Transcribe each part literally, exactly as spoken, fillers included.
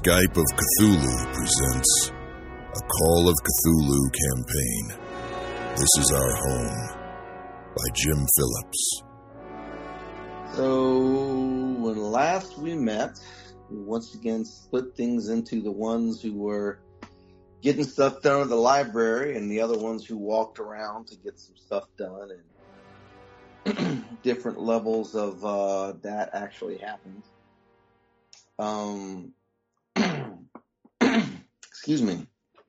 Skype of Cthulhu presents A Call of Cthulhu campaign. This is Our Home by Jim Phillips. So, when last we met, we once again split things into the ones who were getting stuff done at the library and the other ones who walked around to get some stuff done, and different levels of uh, that actually happened. Um, excuse me.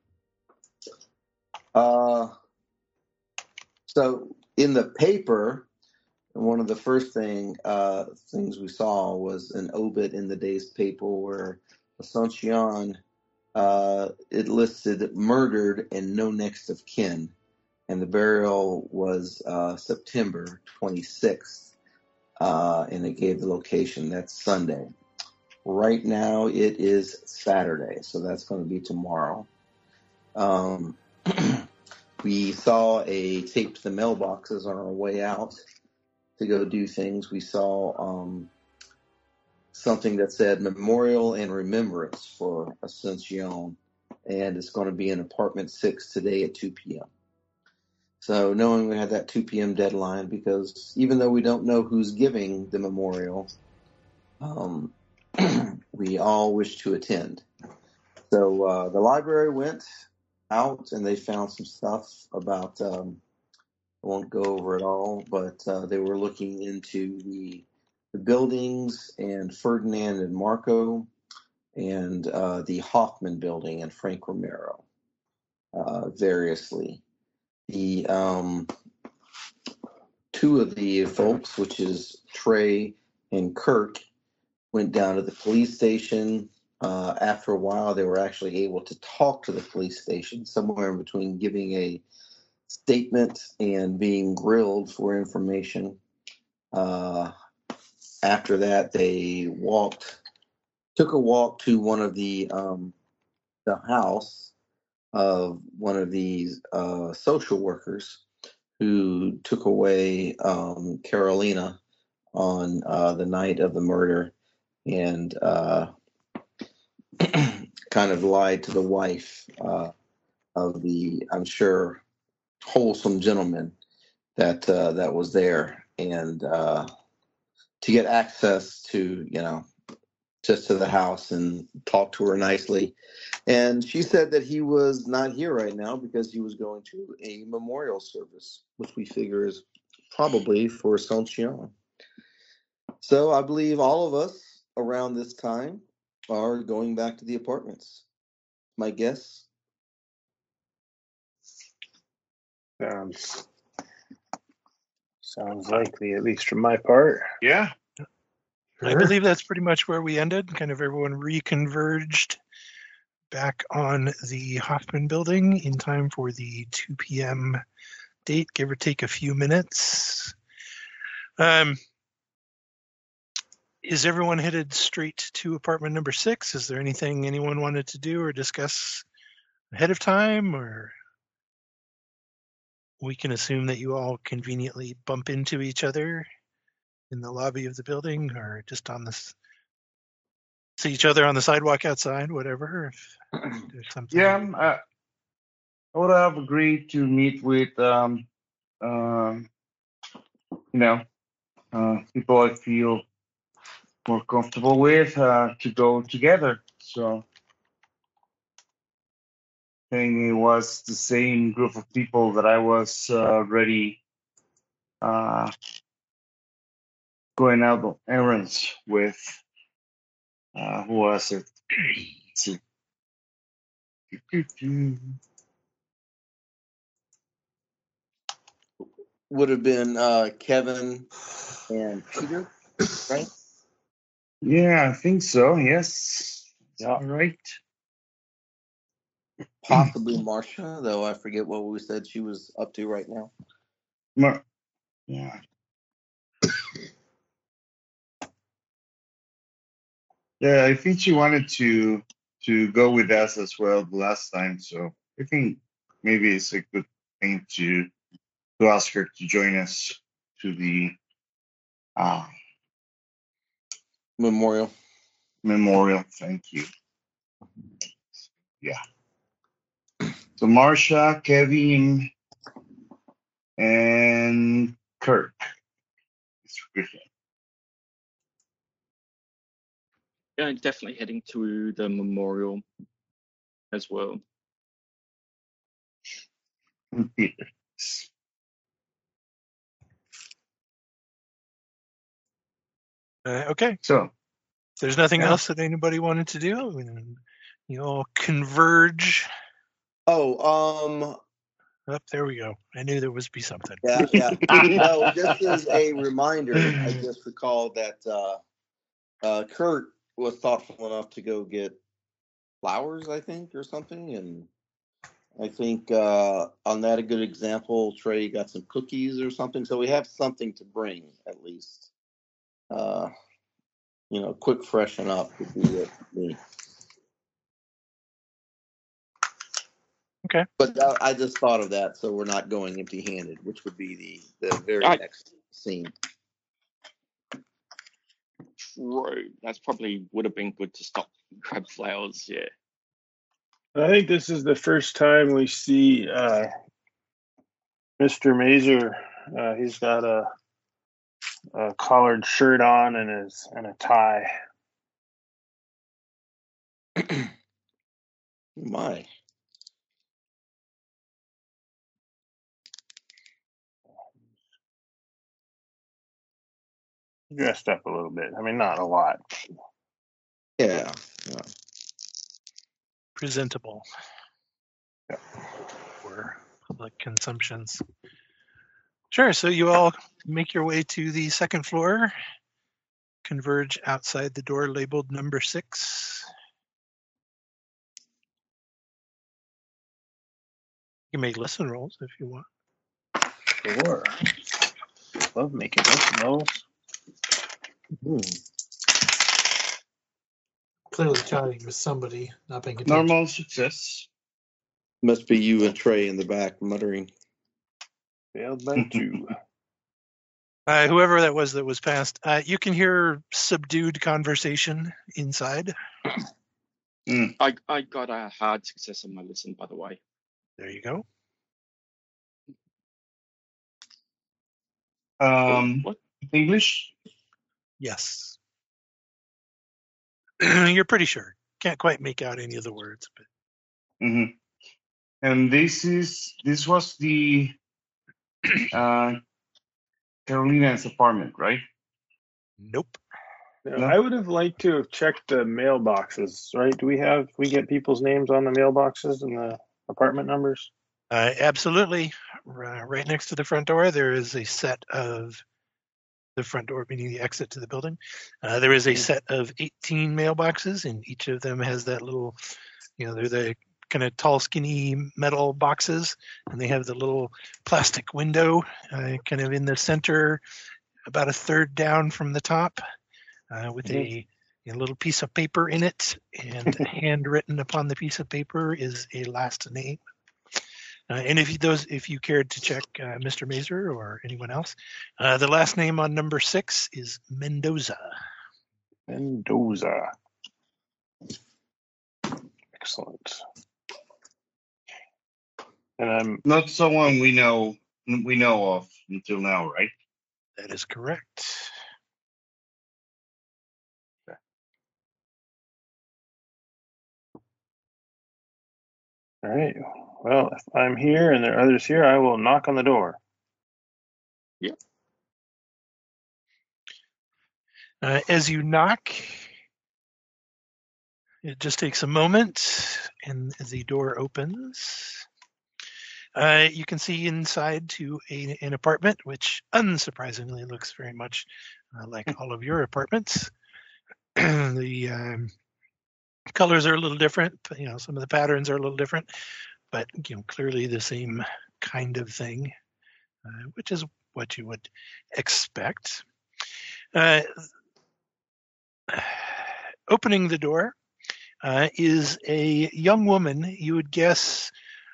Uh, so, in the paper, one of the first thing uh, things we saw was an obit in the day's paper where Asuncion, uh, it listed murdered and no next of kin, and the burial was uh, September twenty-sixth, uh, and it gave the location. That's Sunday. Right now it is Saturday, so that's going to be tomorrow. Um, we saw a tape to the mailboxes on our way out to go do things. We saw um, something that said Memorial and Remembrance for Asuncion, and it's going to be in apartment six today at two p.m. So knowing we had that two p.m. deadline, because even though we don't know who's giving the memorial, um, we all wish to attend. So uh, the library went out and they found some stuff about, um, I won't go over it all, but uh, they were looking into the, the buildings and Ferdinand and Marco and uh, the Hoffman building and Frank Romero, uh, variously. The um, two of the folks, which is Trey and Kirk, went down to the police station. Uh, after a while, they were actually able to talk to the police station, somewhere in between giving a statement and being grilled for information. Uh, after that, they walked, took a walk to one of the um, the house of one of these uh, social workers who took away um, Carolina on uh, the night of the murder, and uh, kind of lied to the wife uh, of the, I'm sure, wholesome gentleman that uh, that was there, and uh, to get access to, you know, just to the house and talk to her nicely. And she said that he was not here right now because he was going to a memorial service, which we figure is probably for Asuncion. So I believe all of us around this time are going back to the apartments. My guess? Sounds sounds likely, at least from my part. Yeah. I believe that's pretty much where we ended. Kind of everyone reconverged back on the Hoffman building in time for the two p.m. date, give or take a few minutes. Um, is everyone headed straight to apartment number six? Is there anything anyone wanted to do or discuss ahead of time, or we can assume that you all conveniently bump into each other in the lobby of the building, or just on this, see each other on the sidewalk outside, whatever. If there's something. Yeah, um, I, I would have agreed to meet with, um, um, you know, uh, people I feel more comfortable with uh, to go together. So I think it was the same group of people that I was uh, already uh, going out on errands with. Uh, who was it? Let's see. Would have been uh, Kevin and Peter, right? Yeah, I think so. Yes. Yeah. All right. Possibly Marcia, though I forget what we said she was up to right now. Mar- yeah. Yeah, I think she wanted to to go with us as well the last time, so I think maybe it's a good thing to to ask her to join us to the uh, Memorial. memorial. Thank you. Yeah. So Marsha, Kevin, and Kirk. Yeah, definitely heading to the memorial as well. And Peter. Uh, okay. So If there's nothing Yeah. else that anybody wanted to do, then you all converge. Oh, um, Up there we go. I knew there was be something. yeah, yeah. No, just as a reminder, I just recalled that uh, uh, Kurt was thoughtful enough to go get flowers, I think, or something, and I think uh, on that a good example, Trey got some cookies or something. So we have something to bring at least. Uh, you know, quick freshen up would be it for me. Okay. But I, I just thought of that, so we're not going empty-handed, which would be the the very I- next scene. True. That's probably would have been good to stop and grab flowers. Yeah. I think this is the first time we see uh, Mister Mazer. Uh, he's got a, a collared shirt on and his and a tie. My. Dressed up a little bit. I mean, not a lot. Yeah. yeah. Presentable Yeah. for public consumptions. Sure. So you all make your way to the second floor, converge outside the door labeled number six. You may listen rolls if you want. Sure. Love making those rolls. Hmm. Clearly chatting with somebody, not paying attention. Normal success. Must be you and Trey in the back muttering. Failed by two. Uh, whoever that was that was passed, uh, you can hear subdued conversation inside. I I got a hard success on my listen, by the way. There you go. Um, What? English. Yes. You're pretty sure. Can't quite make out any of the words, but hmm And this is this was the uh, Carolina's apartment, right? nope. Now, No. I would have liked to have checked the mailboxes, right? Do we have we get people's names on the mailboxes and the apartment numbers? Uh, absolutely. Uh, right next to the front door, there is a set of the front door, meaning the exit to the building. Uh, there is a set of eighteen mailboxes, and each of them has that little, you know, they're the kind of tall, skinny metal boxes, and they have the little plastic window uh, kind of in the center, about a third down from the top, uh, with a, a little piece of paper in it, and handwritten upon the piece of paper is a last name. Uh, and if you, those, if you cared to check uh, Mister Mazer or anyone else, uh, the last name on number six is Mendoza. Mendoza. Excellent. And I'm Not someone we know we know of until now, right? That is correct. all right. Well, if I'm here and there are others here, I will knock on the door. Uh, as you knock, it just takes a moment, and the door opens. Uh, you can see inside to a, an apartment, which unsurprisingly looks very much uh, like all of your apartments. the um, colors are a little different. You know, some of the patterns are a little different, but you know, clearly the same kind of thing, uh, which is what you would expect. Uh, opening the door uh, is a young woman. You would guess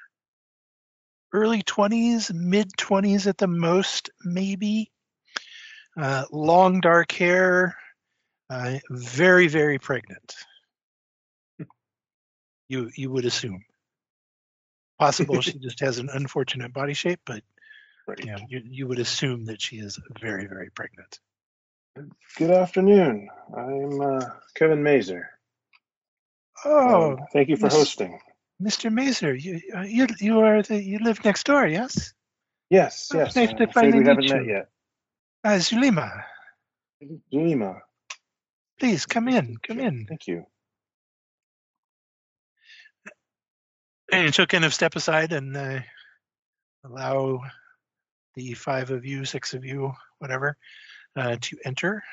early twenties, mid twenties at the most, maybe. Uh, long dark hair, uh, very, very pregnant. You you would assume. Possible she just has an unfortunate body shape, but Right. you know, you, you would assume that she is very, very pregnant. Good afternoon. I'm uh, Kevin Mazer. Oh, Um, thank you for Miss- hosting. Mister Mazer, you uh, you you are the you live next door, yes? Yes, Oh, yes. nice I'm to afraid finally we haven't meet met you. yet. Uh, Zulema, Zulema. please come in, come in. Thank you. And she'll kind of step aside and uh, allow the five of you, six of you, whatever, uh, to enter.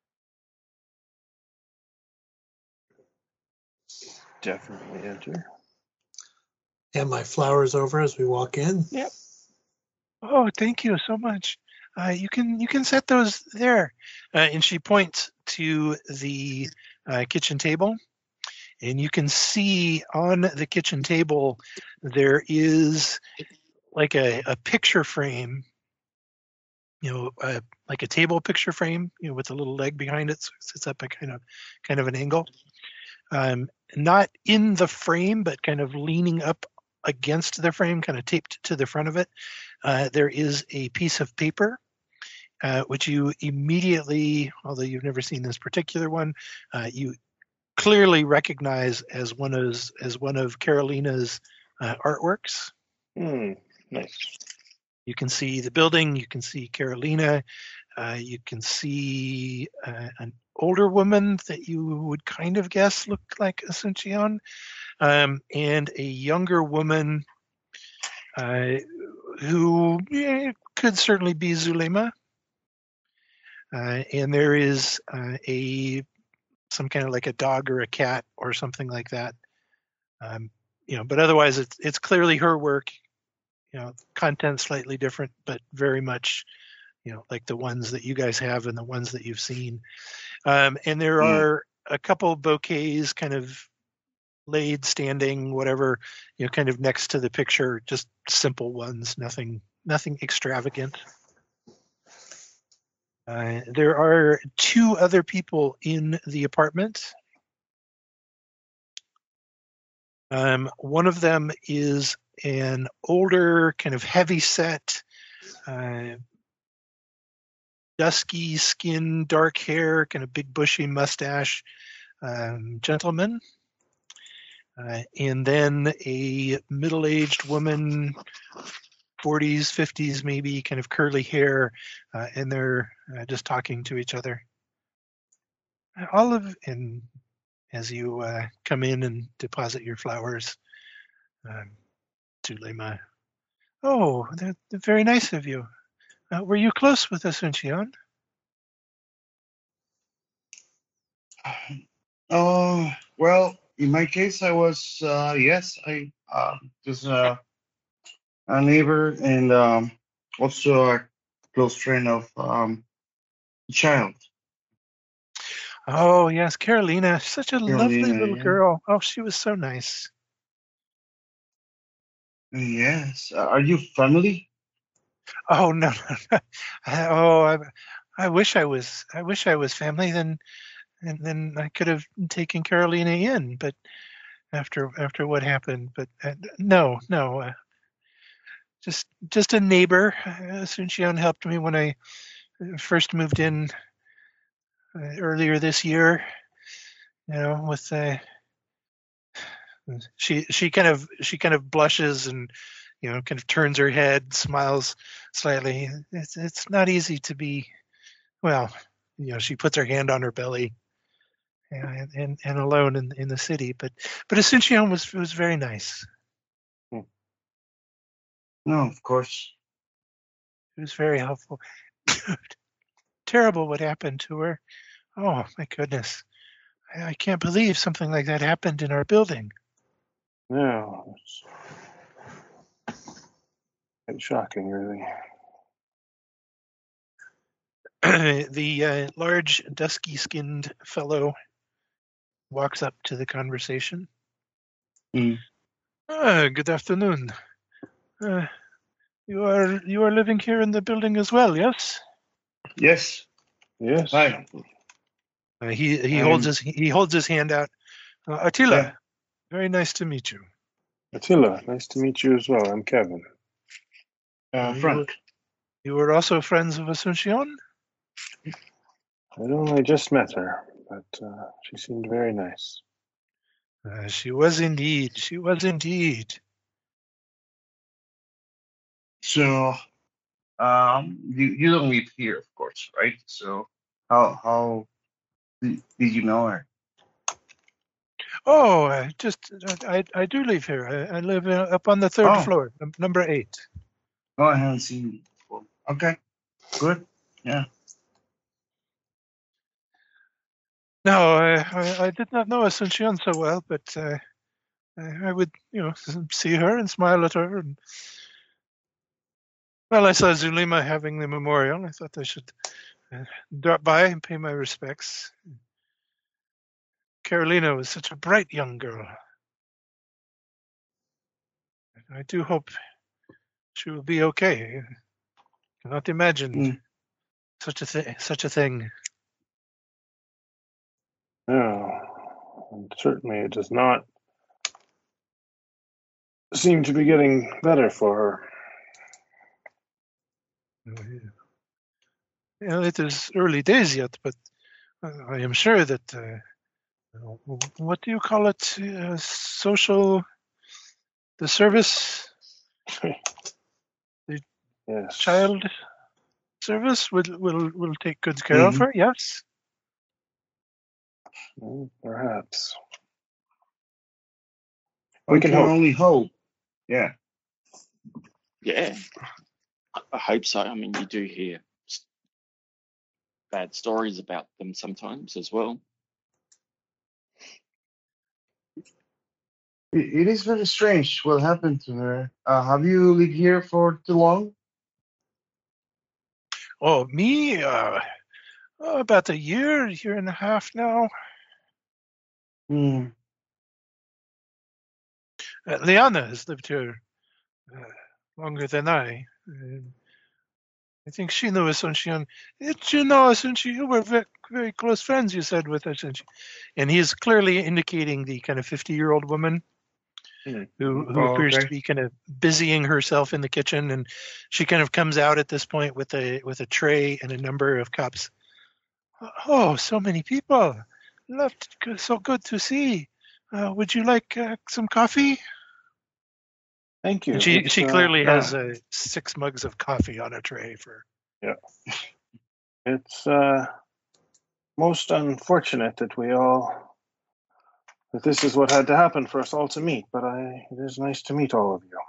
Definitely enter. Hand my flowers over as we walk in. Yep. Oh, thank you so much. Uh, you can you can set those there. Uh, and she points to the uh, kitchen table, and you can see on the kitchen table there is like a, a picture frame, you know, uh, like a table picture frame, you know, with a little leg behind it, so it sits up at kind of kind of an angle. Um, not in the frame, but kind of leaning up against the frame, kind of taped to the front of it. Uh, there is a piece of paper, uh, which you immediately, although you've never seen this particular one, uh, you clearly recognize as one of as one of Carolina's uh, artworks. Hmm. Nice. You can see the building. You can see Carolina. Uh, you can see uh, an older woman that you would kind of guess looked like Asuncion, um, and a younger woman uh, who yeah, could certainly be Zulema. Uh, and there is uh, a some kind of like a dog or a cat or something like that. Um, you know, but otherwise it's it's clearly her work. You know, content slightly different, but very much, you know, like the ones that you guys have and the ones that you've seen. Um, and there Mm. are a couple bouquets kind of laid, standing, whatever, you know, kind of next to the picture, just simple ones, nothing, nothing extravagant. Uh, there are two other people in the apartment. Um, one of them is an older, kind of heavy-set, uh, dusky skin, dark hair, kind of big bushy mustache um, gentleman. Uh, and then a middle-aged woman, forties, fifties maybe, kind of curly hair, uh, and they're uh, just talking to each other. Olive, and as you uh, come in and deposit your flowers, um, to Lema. Oh, they're, they're very nice of you. Uh, were you close with Asuncion? Oh, well, in my case, I was, uh, yes, I uh, just uh, a neighbor and um, also a close friend of um, the child, Oh, yes, Carolina, such a lovely Carolina. little Yeah. girl. Oh, she was so nice. Yes. Uh, are you family? Oh, no, no, no. I, oh, I, I wish I was. I wish I was family. Then, and then I could have taken Carolina in. But after after what happened, but uh, no, no, uh, just just a neighbor. Uh, Asuncion helped me when I first moved in uh, earlier this year. You know, with uh, she she kind of she kind of blushes and, you know, kind of turns her head, smiles slightly. It's it's not easy to be, well, you know, she puts her hand on her belly, and and, and alone in in the city. But but Asuncion was was very nice. No, of course. It was very helpful. Terrible what happened to her. Oh my goodness. I, I can't believe something like that happened in our building. No, it's quite shocking, really. The uh, large, dusky-skinned fellow walks up to the conversation. Mm. Ah, good afternoon. Uh, you are you are living here in the building as well, yes? Yes. Yes. Hi. Uh, he he Um, holds his he holds his hand out. Uh, Attila, Yeah. Very nice to meet you. Attila, nice to meet you as well. I'm Kevin. Uh, you, Frank. were, you were also friends of Asuncion? I only just met her, but uh, she seemed very nice. Uh, she was indeed. She was indeed. So, um, you you don't live here, of course, right? So, how how did, did you know her? Oh, I just I I do live here. I, I live uh, up on the third Oh, floor, num- number eight. oh, I haven't seen you before. Okay, good. Yeah. No, I, I, I did not know Asuncion so well, but uh, I, I would, you know, see her and smile at her. And well, I saw Zulima having the memorial. I thought I should uh, drop by and pay my respects. Carolina was such a bright young girl. I do hope she will be okay. I cannot imagine Mm. such a thing. Such a thing. No, and certainly it does not seem to be getting better for her. Well, it is early days yet, but I am sure that uh, what do you call it? Uh, social, the service, Yes. child service will will will take good care of Mhm. her. Yes. Well, perhaps. We We can can hope. only hope. Yeah. Yeah, I, I hope so. I mean, you do hear s- bad stories about them sometimes as well. It, it is very strange what happened to her. Uh, have you lived here for too long? Oh, me? Uh, oh, about a year, year and a half now. Hmm. Uh, Liana has lived here uh, longer than I. Uh, I think she knew Asuncion. Did you know Asuncion? You were very, very close friends, you said, with Asuncion. And he's clearly indicating the kind of fifty-year-old woman Hmm. who, who Oh, appears to okay. be kind of busying herself in the kitchen. And she kind of comes out at this point with a with a tray and a number of cups. Oh, so many people. Loved, so good to see. Uh, would you like uh, some coffee? Thank you. And she It's she uh, clearly has Ah, uh, six mugs of coffee on a tray for. yeah. It's uh, most unfortunate that we all that this is what had to happen for us all to meet. But I, it is nice to meet all of you.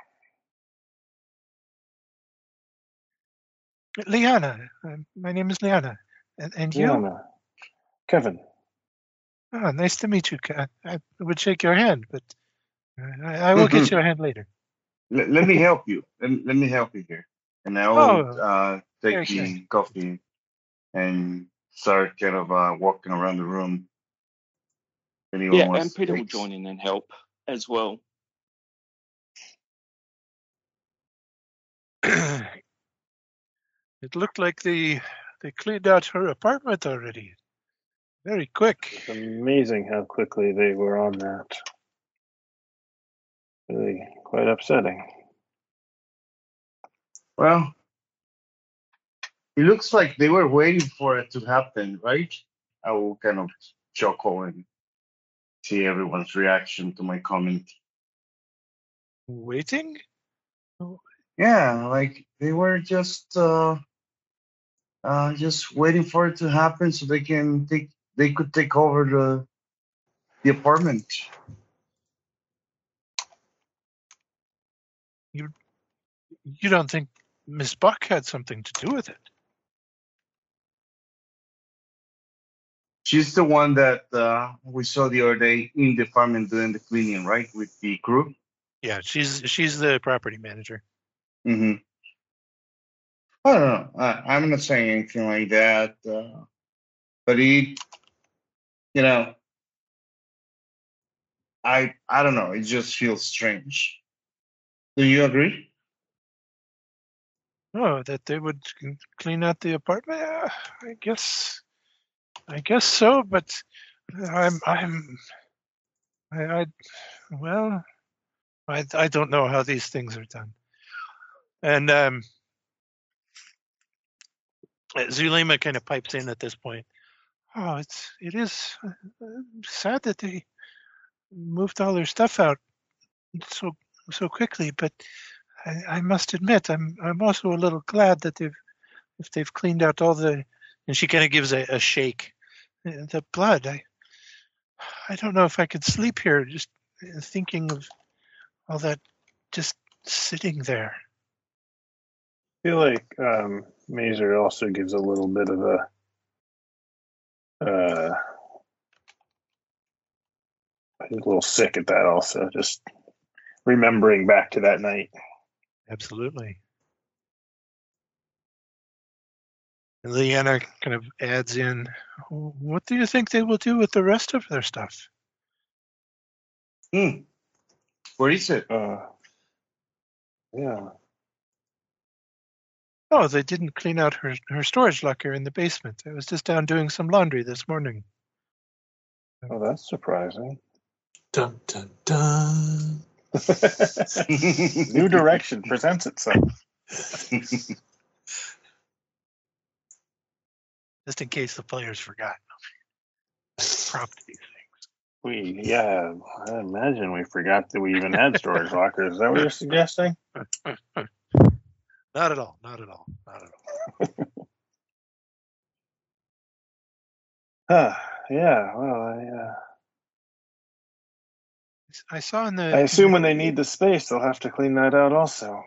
Liana. Uh, my name is Liana. And, and you? Liana, Kevin. Ah, nice to meet you. Ka- I would shake your hand, but uh, I, I will get your hand later. let, let me help you. Let, me- let me help you here. And I will Oh, uh, very take kind. the coffee and start kind of uh, walking around the room. If anyone Yeah, and wants to Peter will take. join in and help as well. It looked like they they cleaned out her apartment already. Very quick. It's amazing how quickly they were on that. Really quite upsetting. Well, it looks like they were waiting for it to happen, right? I will kind of chuckle and see everyone's reaction to my comment. Waiting? Oh, Yeah, like they were just uh, uh, just waiting for it to happen so they can take they could take over the the apartment. you you don't think Miss Buck had something to do with it? She's the one that uh, we saw the other day in the apartment doing the cleaning, right, with the crew. Yeah, she's she's the property manager. Hmm. I don't know. I, I'm not saying anything like that, uh, but it, you know, I I don't know. It just feels strange. Do you agree? Oh, that they would c- clean out the apartment? Uh, I guess I guess so, but I'm I'm I, I well, I I don't know how these things are done. And um, Zulema kind of pipes in at this point. Oh, it's it is uh, sad that they moved all their stuff out so so quickly, but I, I must admit, I'm I'm also a little glad that they've if they've cleaned out all the. And she kind of gives a, a shake. The blood. I I don't know if I could sleep here just thinking of all that just sitting there. I feel like um, Mazer also gives a little bit of a uh, he's a little sick at that also, just remembering back to that night. Absolutely. And Leanna kind of adds in, what do you think they will do with the rest of their stuff? Hmm. Where is it? Uh, yeah. Oh, they didn't clean out her, her storage locker in the basement. I was just down doing some laundry this morning. Oh, that's surprising. Dun dun dun. New direction presents itself. Just in case the players forgot. Prompt these things. We, yeah, I imagine we forgot that we even had storage lockers. Is that what you're suggesting? Not at all. Not at all. Not at all. Huh, yeah, well, I, uh, I saw in the. I assume when they need the space, they'll have to clean that out also.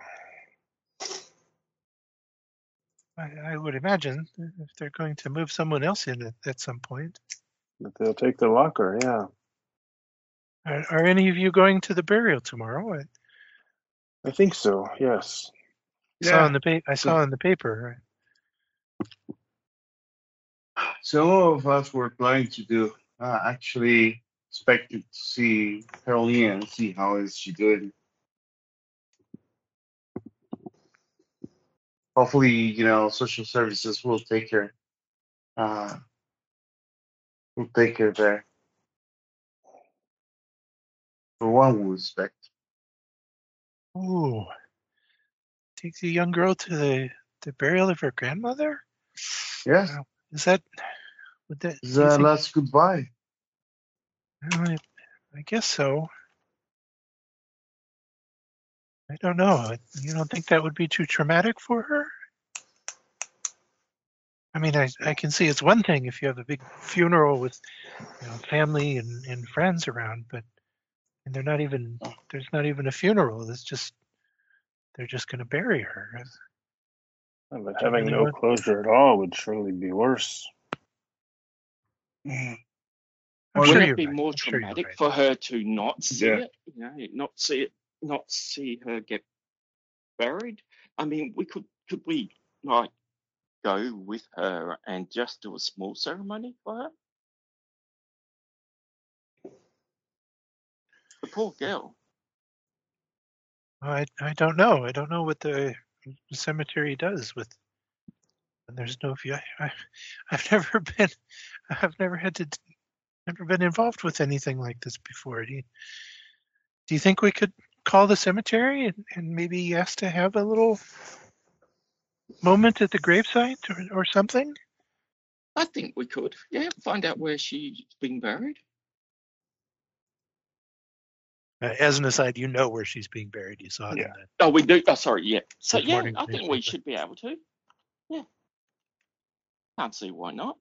I, I would imagine if they're going to move someone else in at, at some point. But they'll take the locker, yeah. Are, are any of you going to the burial tomorrow? I, I think so, yes. saw in the pa- I saw in the paper. Some of us were planning to do. Uh, actually, expected to see Carolina and see how is she doing. Hopefully, you know, social services will take her. Uh, will take her there. For one, we expect. Ooh, take the young girl to the, the burial of her grandmother? Yes. Wow. Is that would that? It's do you uh, think- last goodbye. Well, I, I guess so. I don't know. You don't think that would be too traumatic for her? I mean, I, I can see it's one thing if you have a big funeral with, you know, family and, and friends around, but and they're not even there's not even a funeral. It's just they're just going to bury her. But having no closure at all would surely be worse. Mm. I'm Well, sure Wouldn't you're it be right. more I'm sure you're traumatic right. for her to not see Yeah. it? You know, not see it, not see her get buried. I mean, we could could we like go with her and just do a small ceremony for her? The poor girl. I I don't know. I don't know what the cemetery does with. And there's no view. I, I I've never been. I've never had to. Never been involved with anything like this before. Do you, do you think we could call the cemetery and, and maybe ask to have a little moment at the gravesite or, or something? I think we could. Yeah, find out where she's being buried. Uh, as an aside, you know where she's being buried. You saw it Yeah. in the Oh, we do. Oh, sorry. Yeah. So This yeah, morning's I think we newspaper. should be able to. Yeah. Can't see why not.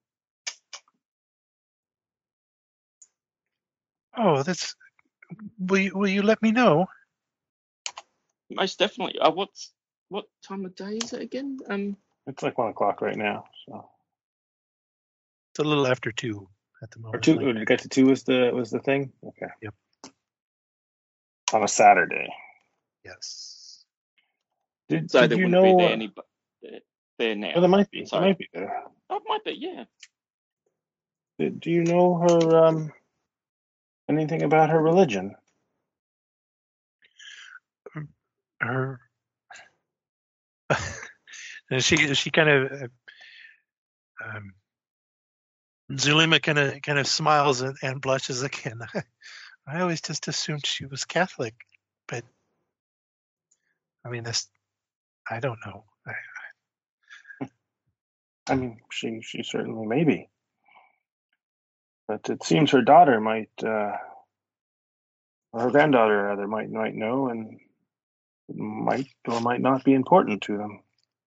Oh, that's. Will you, will you let me know? Most definitely. Uh, what's what time of day is it again? Um, It's like one o'clock right now. So, It's a little after two at the or moment. two. like- Did you get to two? Was the was the thing? Okay. Yep. On a Saturday. yes. Did, so did there you wouldn't know? be there, any, but there, there now. Well, there might be. There Sorry. might be there. Oh, it might be. Yeah. Did, do you know her? Um, anything about her religion? Her. And she she kind of. Uh, um, Zulema kind of kind of smiles and, and blushes again. I always just assumed she was Catholic, but I mean, this, I don't know. I, I mean, she she certainly may be, but it seems her daughter might, uh, or her granddaughter rather, might might know, and it might or might not be important to them.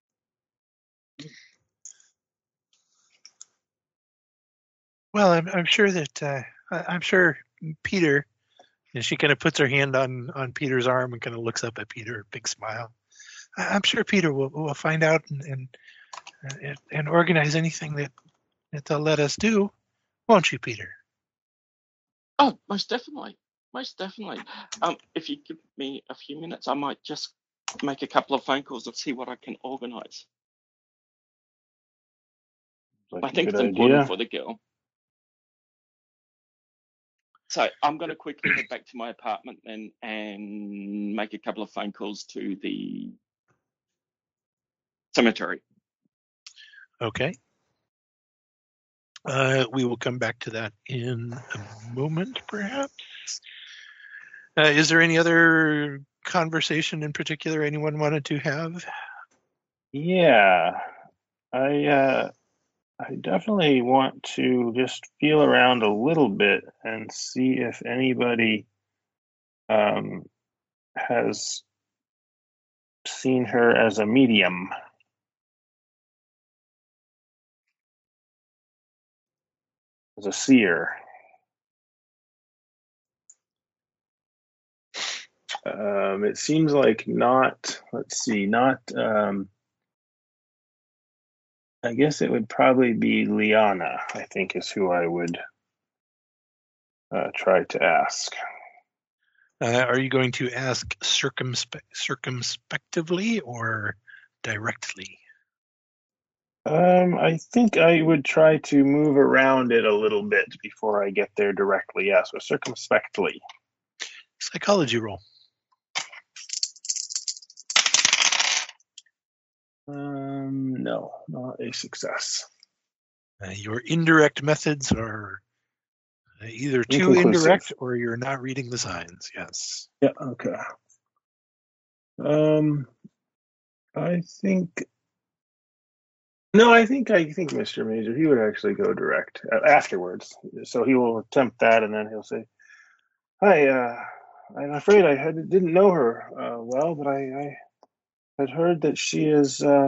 well, I'm, I'm sure that uh, I- I'm sure Peter. And she kind of puts her hand on on Peter's arm and kind of looks up at Peter, big smile. I- I'm sure Peter will will find out and and and, and organize anything that that they'll let us do, won't you, Peter? Oh, most definitely. Most definitely. Um, if you give me a few minutes, I might just make a couple of phone calls and see what I can organise. Like I a think good it's important idea. for the girl. So I'm going to quickly head back to my apartment then and make a couple of phone calls to the cemetery. Okay. Uh, we will come back to that in a moment, perhaps. Uh, is there any other conversation in particular anyone wanted to have? Yeah, I uh, I definitely want to just feel around a little bit and see if anybody um, has seen her as a medium, as a seer. Um, it seems like not, let's see, not, um, I guess it would probably be Liana, I think is who I would uh, try to ask. Uh, are you going to ask circumspe- circumspectively or directly? Um, I think I would try to move around it a little bit before I get there directly. Yeah, so circumspectly. Psychology roll. Um, no, not a success. Uh, your indirect methods are either too Inconclusive. indirect or you're not reading the signs. Yes. Yeah, okay. Um, I think no, I think I think Mister Major he would actually go direct uh, afterwards. So he will attempt that, and then he'll say, "Hi, uh, I'm afraid I had, didn't know her uh, well, but I, I had heard that she is uh,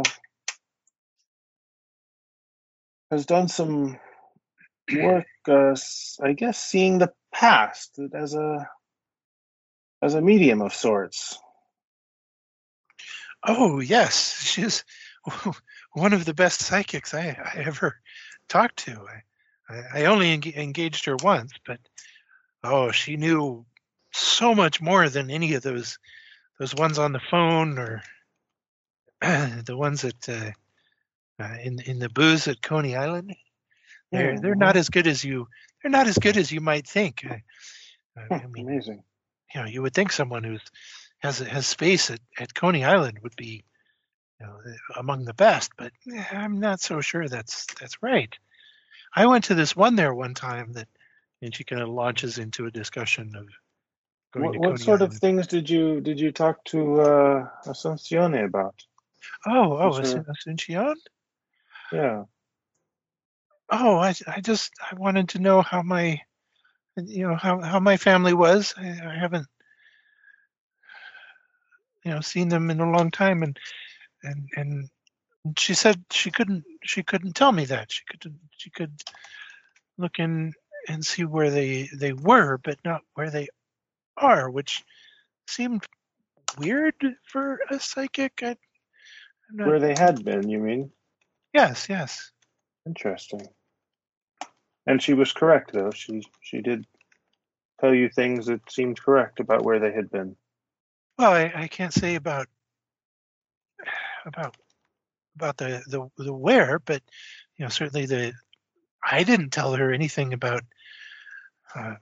has done some work. Uh, s- I guess seeing the past as a as a medium of sorts." Oh, yes. She's one of the best psychics I, I ever talked to. I, I, I only en- engaged her once, but oh, she knew so much more than any of those those ones on the phone or the ones at uh, uh, in in the booze at Coney Island. They're they're not Mm-hmm. as good as you. They're not as good as you might think. I, I Hmm, mean, amazing. you know, you would think someone who's has has space at, at Coney Island would be, you know, among the best, but I'm not so sure that's that's right. I went to this one there one time that, and she kind of launches into a discussion of going What to what Coney sort of Island. things did you did you talk to uh, Asuncione about? Oh, oh, Who's her? Asuncion? Yeah. Oh, I, I just I wanted to know how my, you know, how, how my family was. I, I haven't, you know, seen them in a long time, and and and she said she couldn't she couldn't tell me that she could she could look in and see where they they were, but not where they are, which seemed weird for a psychic. I, I'm not. Where they had been, you mean? Yes, yes. Interesting. And she was correct, though. She she did tell you things that seemed correct about where they had been. Well, I, I can't say about about about the, the the where, but you know, certainly the I didn't tell her anything about uh,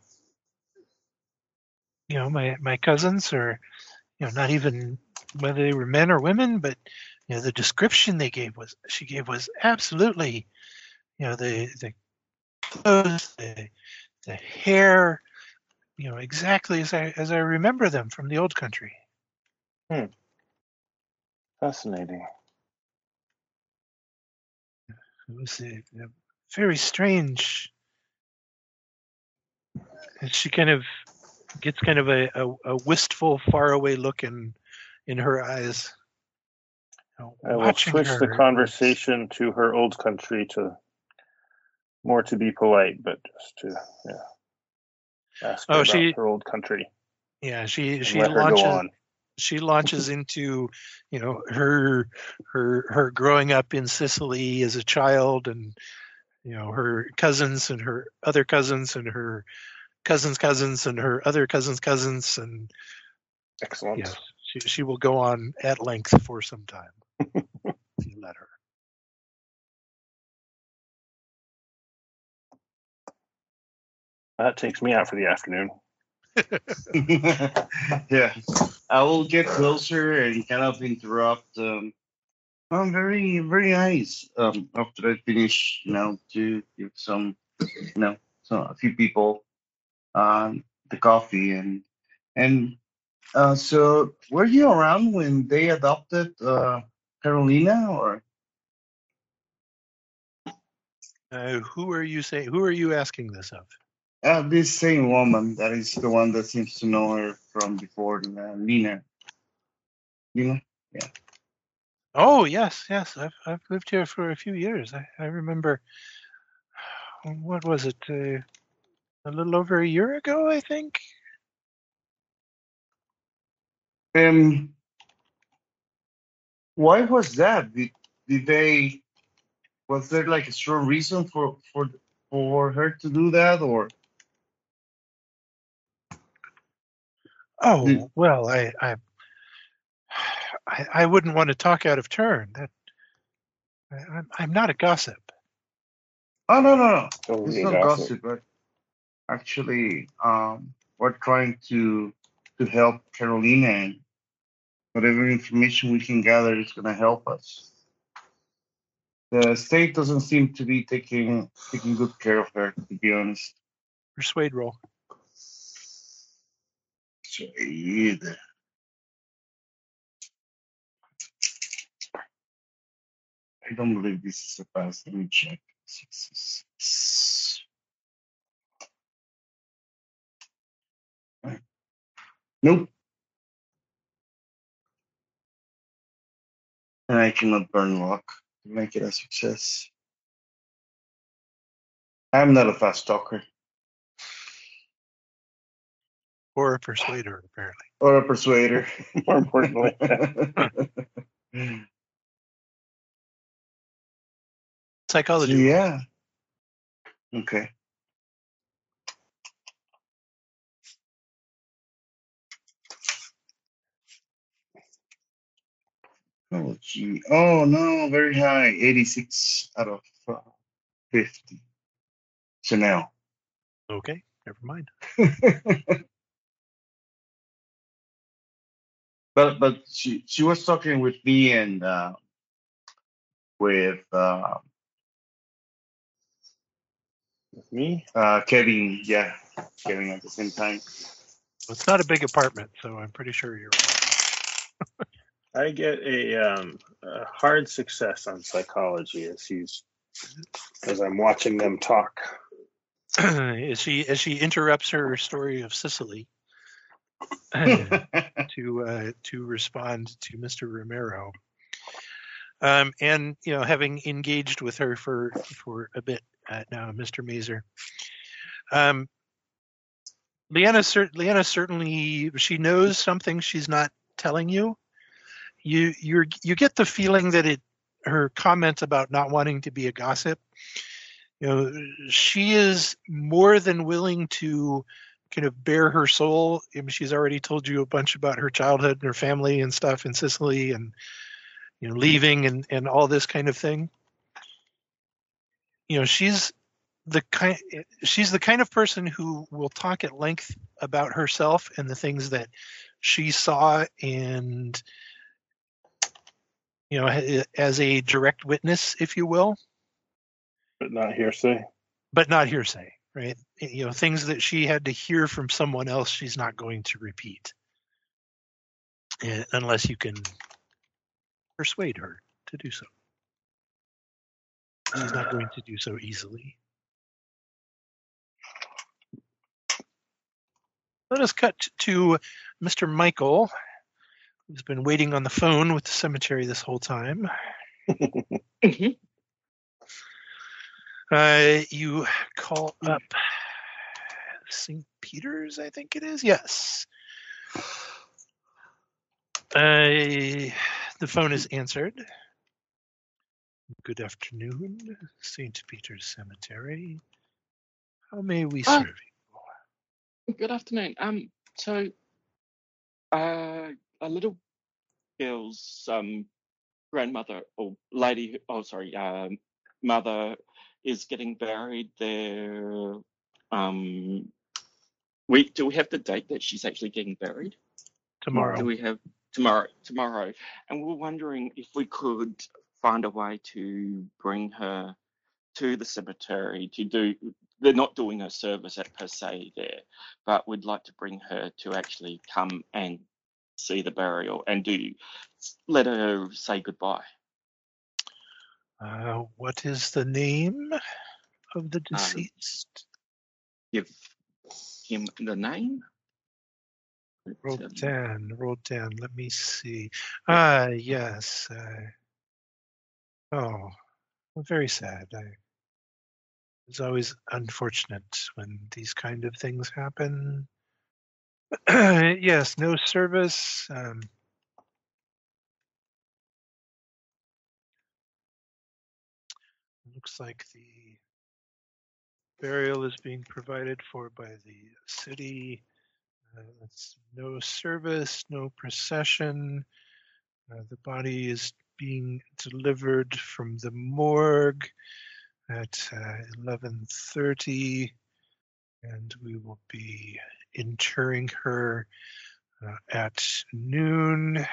you know, my my cousins, or you know, not even whether they were men or women, but you know, the description they gave was she gave was absolutely, you know, the the clothes, the, the hair, you know, exactly as I as I remember them from the old country. Hmm. Fascinating. It was a, a very strange. And she kind of gets kind of a, a, a wistful, faraway look in in her eyes. You know, I will watching switch the her. conversation to her old country to more to be polite, but just to yeah, ask her Oh, about she her old country yeah she and she let her go launches on. she launches into, you know, her her her growing up in Sicily as a child, and you know, her cousins and her other cousins and her cousins cousins and her other cousins cousins, and Excellent. yes, she she will go on at length for some time if you let her. That takes me out for the afternoon. Yeah, I will get closer and kind of interrupt. Um, I'm very, very nice. Um, after I finish, you know, to give some, you know, some a few people um the coffee and and uh, so were you around when they adopted uh Carolina or Uh, who are you saying? Who are you asking this of? uh, this same woman that is the one that seems to know her from before, uh, Lena? Lena, yeah. Oh yes, yes. I've I've lived here for a few years. I, I remember. What was it? Uh, a little over a year ago, I think. Um, why was that? Did did they? Was there like a strong reason for for for her to do that, or did, Oh well, I I I, I wouldn't want to talk out of turn. That I, I'm I'm not a gossip. oh no no no, Don't it's be a not gossip. gossip, but actually, um, we're trying to to help Carolina, and whatever information we can gather is going to help us. The state doesn't seem to be taking taking good care of her, to be honest. Persuade roll. Shade. I don't believe this is a pass. Let me check. Six, six. Nope. And I cannot burn luck to make it a success. I'm not a fast talker Or a persuader, apparently. or a persuader. More importantly, So Psychology roll. yeah. Okay. Oh gee. Oh no, very high. eighty-six out of uh, fifty. Chanel. Okay, never mind. but but she she was talking with me and uh, with uh, with me, uh, Kevin. Yeah, Kevin at the same time. It's not a big apartment, so I'm pretty sure you're I get a, um, a hard success on psychology as he's as I'm watching them talk. right. as she as she interrupts her story of Sicily to uh, to respond to Mister Romero. Um, and you know, having engaged with her for for a bit uh, now, Mister Mazer. Um, Leanna, cer- Leanna certainly she knows something she's not telling you. You you you get the feeling that it her comment about not wanting to be a gossip. You know, she is more than willing to kind of bare her soul. I mean, she's already told you a bunch about her childhood and her family and stuff in Sicily, and you know, leaving and and all this kind of thing. You know, she's the kind she's the kind of person who will talk at length about herself and the things that she saw, and you know, as a direct witness, if you will, But not hearsay. but not hearsay. right? You know, things that she had to hear from someone else, she's not going to repeat, uh, unless you can persuade her to do so. She's not going to do so easily. Let us cut to Mister Michael, who's been waiting on the phone with the cemetery this whole time. Mhm. Uh, you call up Saint Peter's, I think it is. Yes. Uh, the phone is answered. Good afternoon, Saint Peter's Cemetery. How may we Oh, serve you? good afternoon. Um, so, uh, a little girl's um grandmother or lady, who- oh sorry, um, mother is getting buried there. Um, we do we have the date that she's actually getting buried? Tomorrow. Do we have tomorrow? Tomorrow, and we we're wondering if we could find a way to bring her to the cemetery to do. They're not doing a service at per se there, but we'd like to bring her to actually come and see the burial and do let her say goodbye. Uh, what is the name of the Uh, deceased? give him the name. But, um, Roldan, Roldan, let me see. Ah, yes. Uh, oh, very sad. I, it's always unfortunate when these kind of things happen. Yes, no service. Um, looks like the burial is being provided for by the city. Uh, it's no service, no procession. Uh, the body is being delivered from the morgue at uh, eleven thirty, and we will be interring her uh, at noon.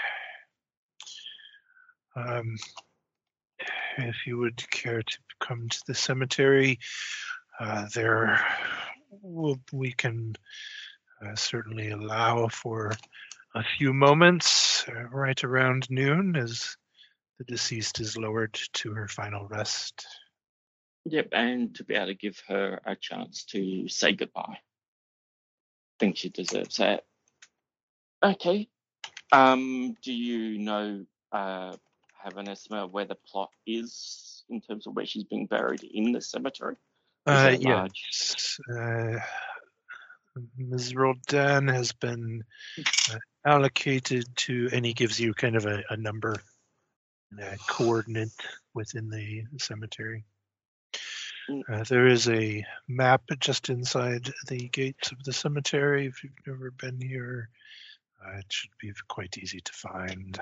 Um, if you would care to come to the cemetery, uh, there will, we can uh, certainly allow for a few moments uh, right around noon as the deceased is lowered to her final rest. Yep, and to be able to give her a chance to say goodbye. I think she deserves that. Okay. Um, do you know, uh, have an estimate of where the plot is in terms of where she's being buried in the cemetery? Is Uh, it large? yes, uh, Miz Roldan has been uh, allocated to, and he gives you kind of a, a number, a coordinate within the cemetery. Mm. Uh, there is a map just inside the gates of the cemetery. If you've never been here, uh, it should be quite easy to find.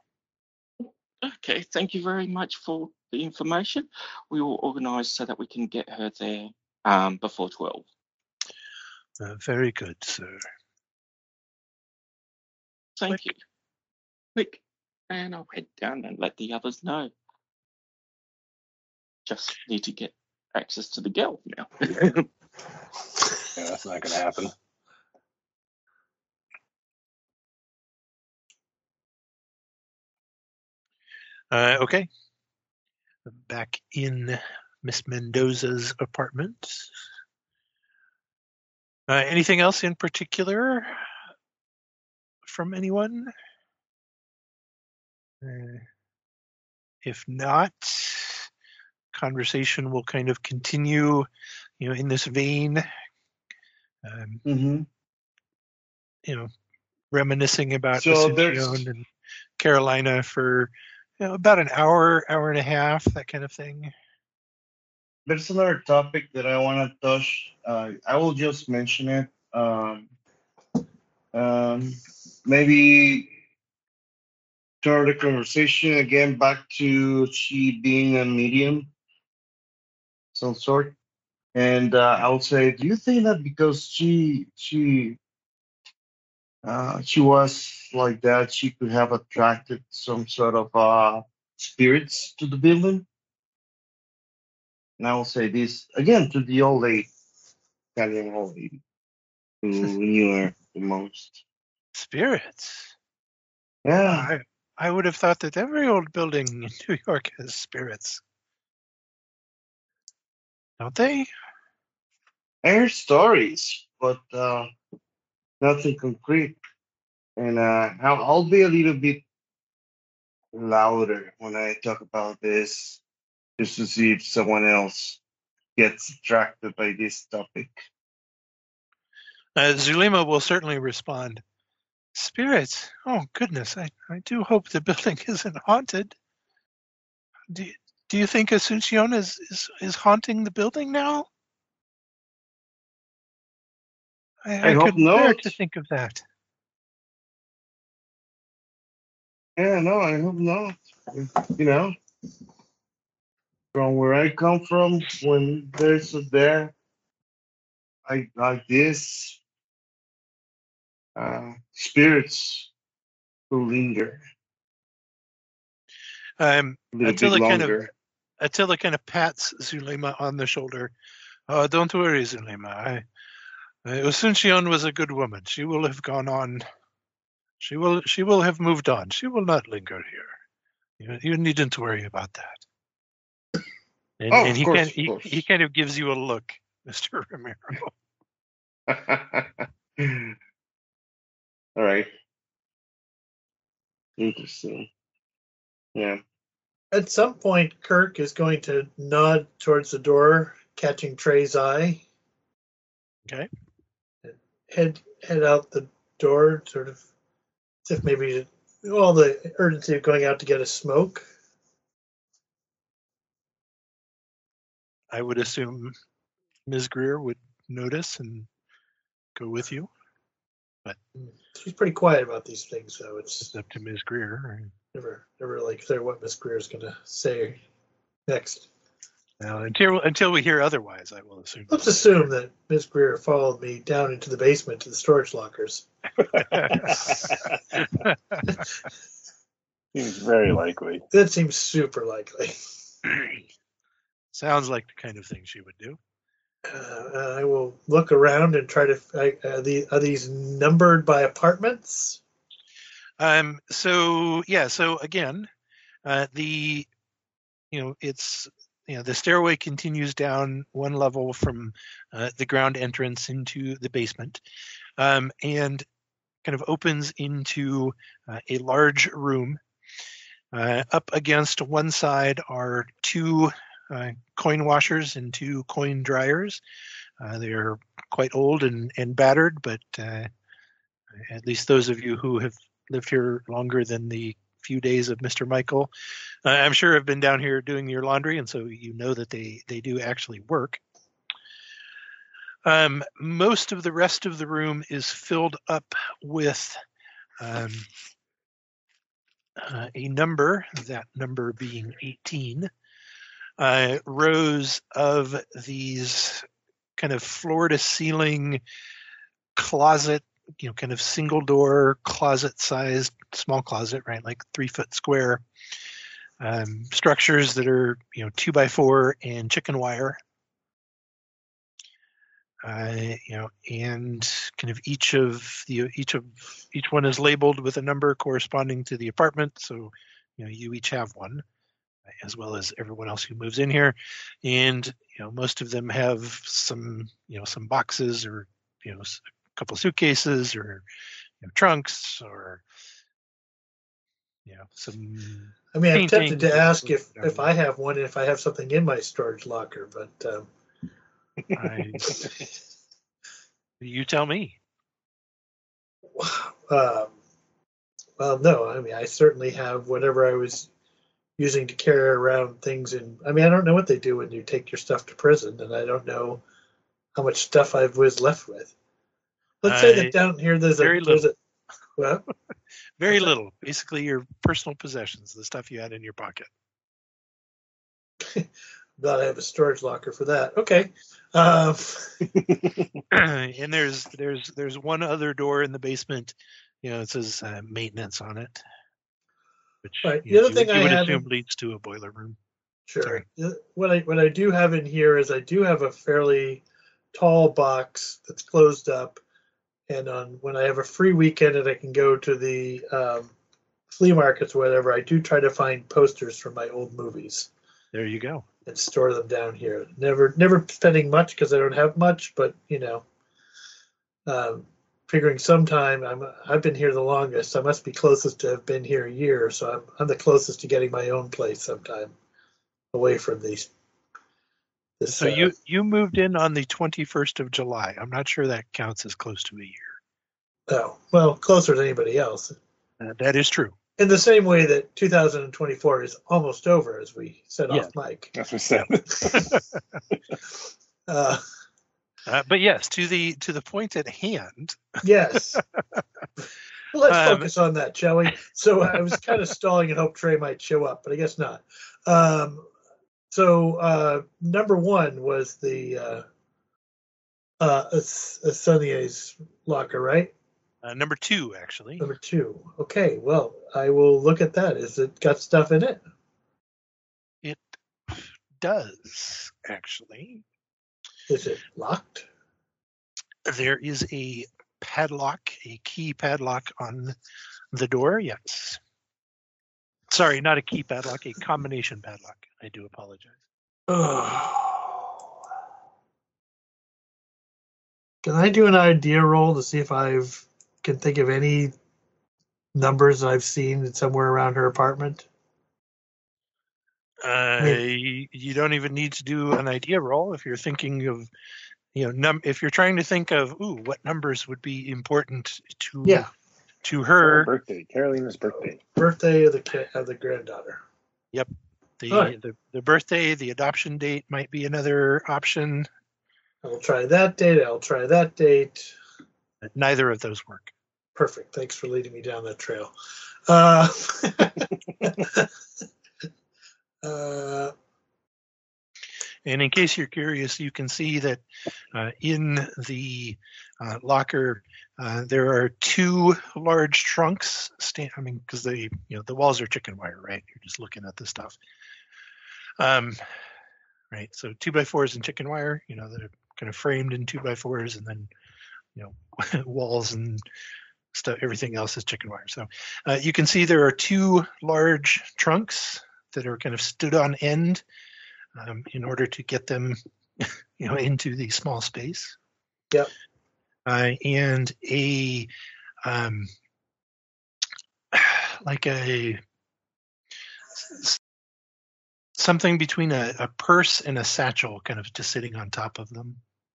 Okay, thank you very much for the information. We will organise so that we can get her there um, before twelve. Uh, very good, sir. Thank Click. you. Click. And I'll head down and let the others know. Just need to get access to the girl now. Yeah, that's not going to happen. Uh, okay. Back in Miss Mendoza's apartment. Uh, anything else in particular from anyone? Uh, if not, conversation will kind of continue, you know, in this vein. Um, Mm-hmm. you know, reminiscing about So Asuncion there's and Carolina for you know, about an hour, hour and a half, that kind of thing. there's another topic that I want to touch. Uh, I will just mention it. Um, um, maybe start the conversation again back to she being a medium, some sort. And uh, I would say, do you think that because she she uh, she was like that, she could have attracted some sort of uh, spirits to the building? And I will say this again to the old lady. Kaliamoli, who knew her the most. Spirits. Yeah, I I would have thought that every old building in New York has spirits. Don't they? I heard stories, but uh, nothing concrete. And uh, I'll, I'll be a little bit louder when I talk about this, just to see if someone else gets attracted by this topic. Uh, Zulema will certainly respond. Spirits? Oh, goodness. I, I do hope the building isn't haunted. Do, do you think Asuncion is, is, is haunting the building now? I, I I hope couldn't bear not. to think of that. Yeah, no, I hope not. You know, from where I come from, when there's a death like, like this, uh, spirits will linger Um, a little bit Attila kind of longer. Attila kind of pats Zulema on the shoulder. Oh, don't worry, Zulema. I, uh, Asuncion was a good woman. She will have gone on. She will. She will have moved on. She will not linger here. You, you needn't worry about that. And, Oh, and of he course, kind of he, course. he kind of gives you a look, Mister Romero. All right. Interesting. Yeah. At some point, Kirk is going to nod towards the door, catching Trey's eye. Okay. Head head out the door, sort of as if maybe all the urgency of going out to get a smoke. I would assume Miz Greer would notice and go with you. But she's pretty quiet about these things, so it's, it's up to Miz Greer. Never, never really clear what Miss Greer is going to say next. Now, until until we hear otherwise, I will assume. Let's assume that Miss Greer followed me down into the basement to the storage lockers. Seems very likely. That seems super likely. Sounds like the kind of thing she would do. Uh, I will look around and try to. Uh, are, the, are these numbered by apartments? Um. So yeah. So again, uh, the you know it's you know the stairway continues down one level from uh, the ground entrance into the basement, um, and kind of opens into uh, a large room. Uh, up against one side are two uh, coin washers and two coin dryers. Uh, they're quite old and, and battered, but uh, at least those of you who have lived here longer than the few days of Mister Michael, uh, I'm sure have been down here doing your laundry, and so you know that they, they do actually work. Um, most of the rest of the room is filled up with um, uh, a number, that number being eighteen, uh, rows of these kind of floor-to-ceiling closet, you know, kind of single-door closet-sized, small closet, right, like three-foot square um, structures that are, you know, two by four and chicken wire. Uh, you know, and kind of each of the each of each one is labeled with a number corresponding to the apartment. So, you know, you each have one, as well as everyone else who moves in here. And you know, most of them have some, you know, some boxes or you know, a couple suitcases or you know, trunks or you know, some. I mean, I'm tempted to ask paintings. if if I have one, if I have something in my storage locker, but. Um, I, you tell me. Um, well, no. I mean, I certainly have whatever I was using to carry around things. In I mean, I don't know what they do when you take your stuff to prison, and I don't know how much stuff I was left with. Let's say that down here there's a, there's a well, very little. Basically, your personal possessions, the stuff you had in your pocket. Glad I have a storage locker for that. Okay. Um, and there's there's there's one other door in the basement. You know, it says uh, maintenance on it. Which right. You, the other know, thing you, I you would have assume in, leads to a boiler room. Sure. Sorry. What I what I do have in here is I do have a fairly tall box that's closed up. And on when I have a free weekend and I can go to the um, flea markets or whatever, I do try to find posters from my old movies. There you go. And store them down here. Never, never spending much because I don't have much, but you know, um, figuring sometime. I'm, I've been here the longest. I must be closest to have been here a year, so I'm, I'm the closest to getting my own place sometime, away from these. This, so uh, you you moved in on the twenty-first of July. I'm not sure that counts as close to a year. Oh well, closer than anybody else. Uh, that is true. In the same way that two thousand twenty-four is almost over, as we said Yeah. off mic. That's what I said. uh, Uh, but yes, to the to the point at hand. yes. Let's Um, focus on that, shall we? So I was kind of stalling and hoped Trey might show up, but I guess not. Um, so uh, number one was the uh, uh, Sonier's locker, right? Uh, number two, actually. Number two. Okay, well, I will look at that. Is it got stuff in it? It does, actually. Is it locked? There is a padlock, a key padlock on the door, yes. Sorry, not a key padlock, a combination padlock. I do apologize. Oh. Can I do an idea roll to see if I can think of any numbers I've seen somewhere around her apartment? Uh, mean- you don't even need to do an idea roll if you're thinking of, you know, num- if you're trying to think of, ooh, what numbers would be important to Yeah, to Her her. birthday, Carolina's birthday. birthday of the ki- of the granddaughter. Yep. The, All right. the the birthday, the adoption date might be another option. I'll try that date. I'll try that date. But neither of those work. Perfect. Thanks for leading me down that trail. Uh, uh, And in case you're curious, you can see that uh, in the uh, locker uh, there are two large trunks. Sta- I mean, because the you know the walls are chicken wire, right? You're just looking at the stuff. Um, right. So two by fours and chicken wire. You know, that are kind of framed in two by fours, and then you know walls and stuff. Everything else is chicken wire. So uh, you can see there are two large trunks that are kind of stood on end. Um, in order to get them, you know, into the small space. Yep. Uh, and a, um, like a, something between a, a purse and a satchel kind of just sitting on top of them.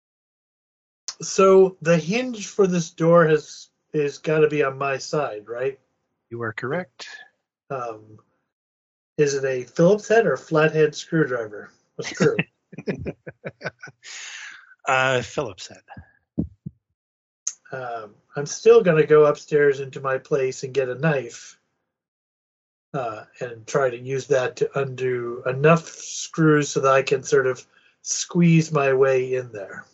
so the hinge for this door has is got to be on my side, right? You are correct. Um, is it a Phillips head or a flathead screwdriver? A screw. uh, Phillips head. um, I'm still going to go upstairs into my place and get a knife uh, and try to use that to undo enough screws so that I can sort of squeeze my way in there.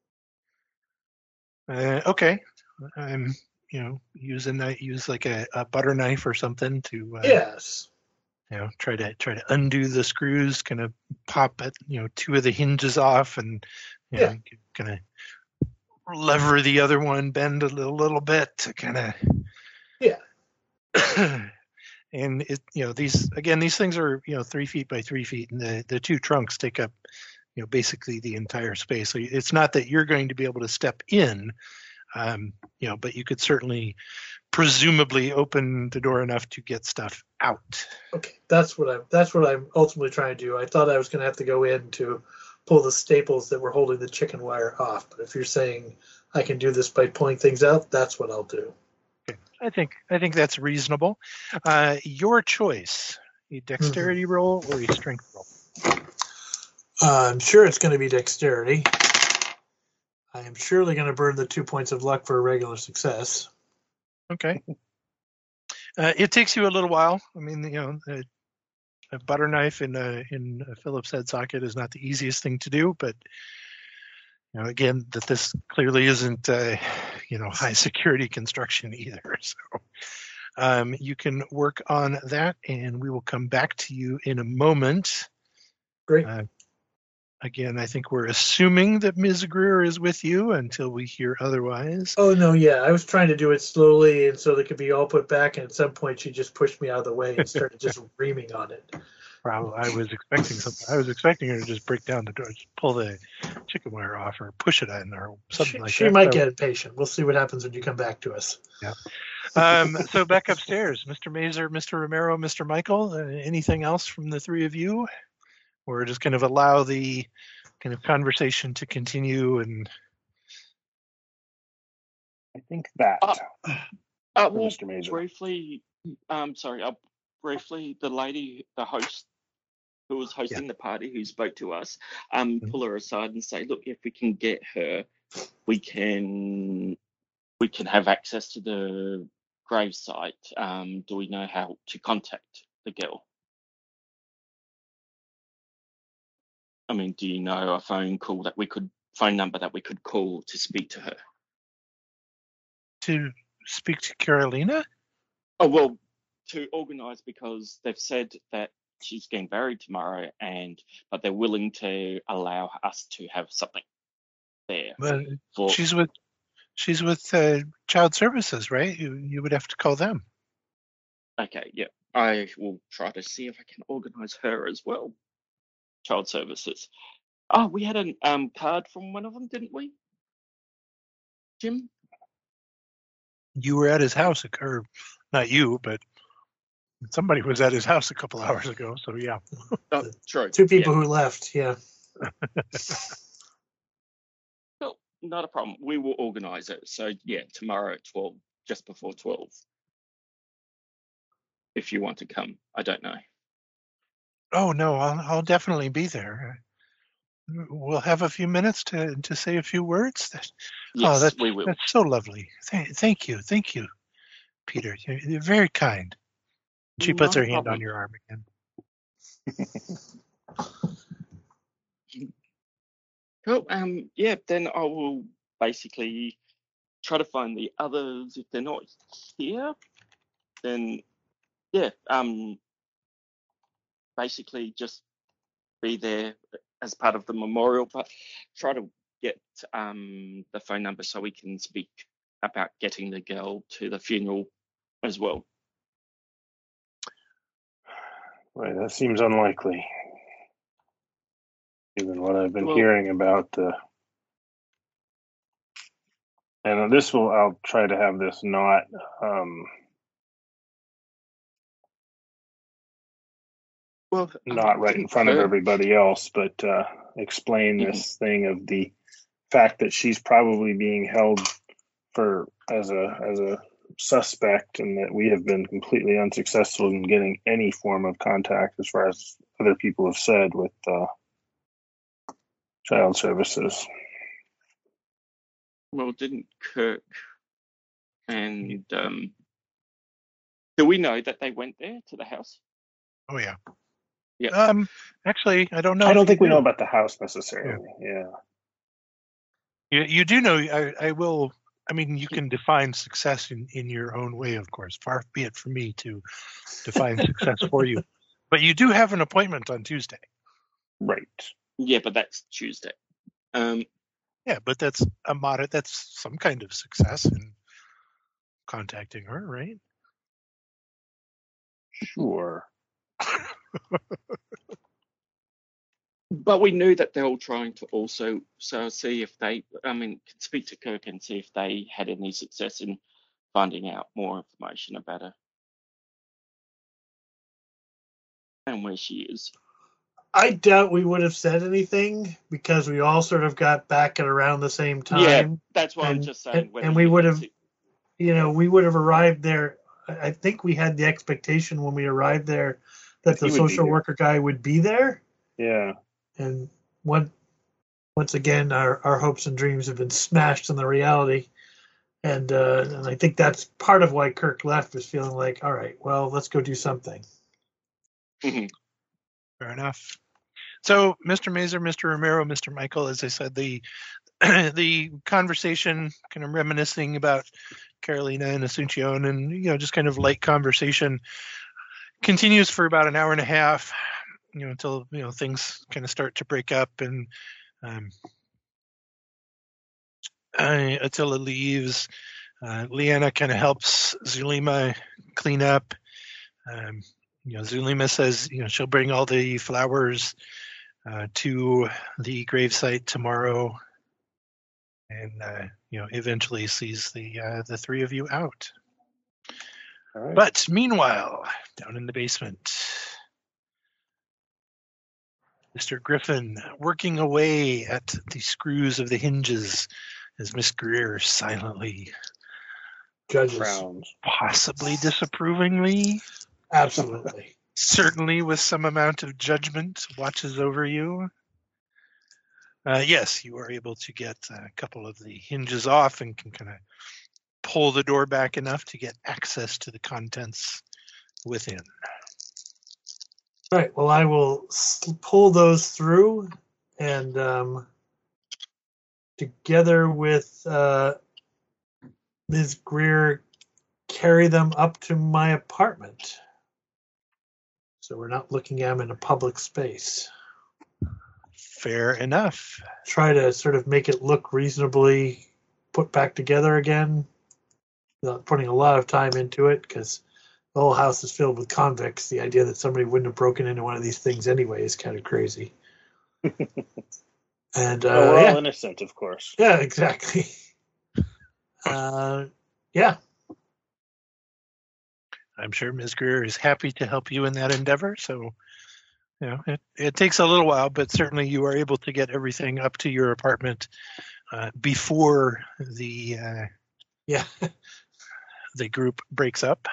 Uh, okay. I'm, you know, use a knife, use like a, a butter knife or something to, uh, Yes. you know, try to try to undo the screws, kind of pop it, you know, two of the hinges off, and you know, kind of lever the other one, bend a little, little bit to kind of, Yeah. and it, you know, these again, these things are, you know, three feet by three feet, and the the two trunks take up, you know, basically the entire space. So it's not that you're going to be able to step in, um, you know, but you could certainly, presumably, open the door enough to get stuff out. Okay, that's what I'm. That's what I'm ultimately trying to do. I thought I was going to have to go in to pull the staples that were holding the chicken wire off. But if you're saying I can do this by pulling things out, that's what I'll do. Okay. I think I think that's reasonable. Uh, your choice: a dexterity mm-hmm. roll or a strength roll. Uh, I'm sure it's going to be dexterity. I am surely going to burn the two points of luck for a regular success. Okay. Uh, it takes you a little while. I mean, you know, a, a butter knife in a in a Phillips head socket is not the easiest thing to do, but you know, again, that this clearly isn't, uh, you know, high security construction either. So um, you can work on that, and we will come back to you in a moment. Great. Uh, again, I think we're assuming that Miz Greer is with you until we hear otherwise. Oh no, yeah, I was trying to do it slowly, and so they could be all put back. And at some point, she just pushed me out of the way and started just reaming on it. Probably, I was expecting something. I was expecting her to just break down the door, just pull the chicken wire off, or push it in, or something She, like she that. might So- get impatient. We'll see what happens when you come back to us. Yeah. Um, so back upstairs, Mister Mazer, Mister Romero, Mister Michael. Uh, anything else from the three of you, or just kind of allow the kind of conversation to continue? And I think that. Uh, uh, for well, Mister Mazer. briefly, um, sorry, uh, briefly, the lady, the host who was hosting the party, who spoke to us, um, Mhm. pull her aside and say, "Look, if we can get her, we can, we can have access to the gravesite. Um, do we know how to contact the girl? I mean, do you know a phone call that we could, phone number that we could call to speak to her?" to speak to Carolina. Oh, well, to organise, because they've said that she's getting buried tomorrow, and but they're willing to allow us to have something there But for. she's with she's with uh, Child Services, right? You you would have to call them. Okay, yeah, I will try to see if I can organise her as well. Child Services. Oh, we had a um card from one of them, didn't we, Jim? You were at his house, or not you, but somebody was at his house a couple hours ago. So yeah. Oh, true. Two people Yeah. who left. Yeah. Well, not a problem. We will organise it. So yeah, tomorrow at twelve, just before twelve. If you want to come, I don't know. Oh no, I'll I'll definitely be there. We'll have a few minutes to to say a few words. That, Yes, oh, that's we will. that's so lovely. Th- thank you, thank you, Peter. You're, you're very kind. She puts Not her a hand problem. on your arm again. Cool. Um, yeah, then I will basically try to find the others. If they're not here, then yeah, um, basically just be there as part of the memorial, but try to get um the phone number so we can speak about getting the girl to the funeral as well. Boy, that seems unlikely, given what I've been Well- hearing about the. And this will, I'll try to have this not um, Well, not um, right in didn't front of Kirk- everybody else, but uh, explain Mhm. this thing of the fact that she's probably being held for as a as a suspect, and that we have been completely unsuccessful in getting any form of contact, as far as other people have said, with uh, Child Services. Well, didn't Kirk and um, do we know that they went there to the house? Oh yeah. Yeah. Um. Actually, I don't know. I if don't you think we do. know about the house necessarily. Yeah. You, you do know. I, I will. I mean, you can define success in, in your own way, of course. Far be it from me to define success for you. But you do have an appointment on Tuesday. Right. Yeah, but that's Tuesday. Um, Yeah, but that's a mod. That's some kind of success in contacting her, right? Sure. But we knew that they were trying to also so see if they, I mean, could speak to Kirk and see if they had any success in finding out more information about her and where she is. I doubt we would have said anything because we all sort of got back at around the same time. Yeah, that's why I'm and- just saying. and- whether and we you would had have- to- You know, we would have arrived there. I I think we had the expectation when we arrived there that He the would be social there. worker guy would be there. Yeah. And one, once again, our, our hopes and dreams have been smashed in the reality. And uh, and I think that's part of why Kirk left, was feeling like, all right, well, let's go do something. Mhm. Fair enough. So, Mister Mazer, Mister Romero, Mister Michael, as I said, the the conversation, kind of reminiscing about Carolina and Asuncion, and you know, just kind of light conversation, continues for about an hour and a half. you know, until you know things kind of start to break up, and um, uh, Attila leaves. Uh, Leanna kind of helps Zulima clean up. Um, you know, Zulima says you know she'll bring all the flowers uh, to the gravesite tomorrow, and uh, you know eventually sees the uh, the three of you out. All right. But meanwhile, down in the basement, Mister Griffin working away at the screws of the hinges as Miss Greer silently, Judges. Frowns. possibly disapprovingly, Absolutely. certainly with some amount of judgment, watches over you. Uh, yes, you are able to get a couple of the hinges off and can kind of pull the door back enough to get access to the contents within. Right. Well, I will s- pull those through, and um, together with uh, Miz Greer, carry them up to my apartment. So we're not looking at them in a public space. Fair enough. Try to sort of make it look reasonably put back together again, without putting a lot of time into it, because the whole house is filled with convicts. The idea that somebody wouldn't have broken into one of these things anyway is kind of crazy. And uh, Oh, we're yeah, all innocent, of course. yeah, exactly. Uh, yeah, I'm sure Miz Greer is happy to help you in that endeavor. So, you know, it, it takes a little while, but certainly you are able to get everything up to your apartment uh, before the uh, yeah. the group breaks up.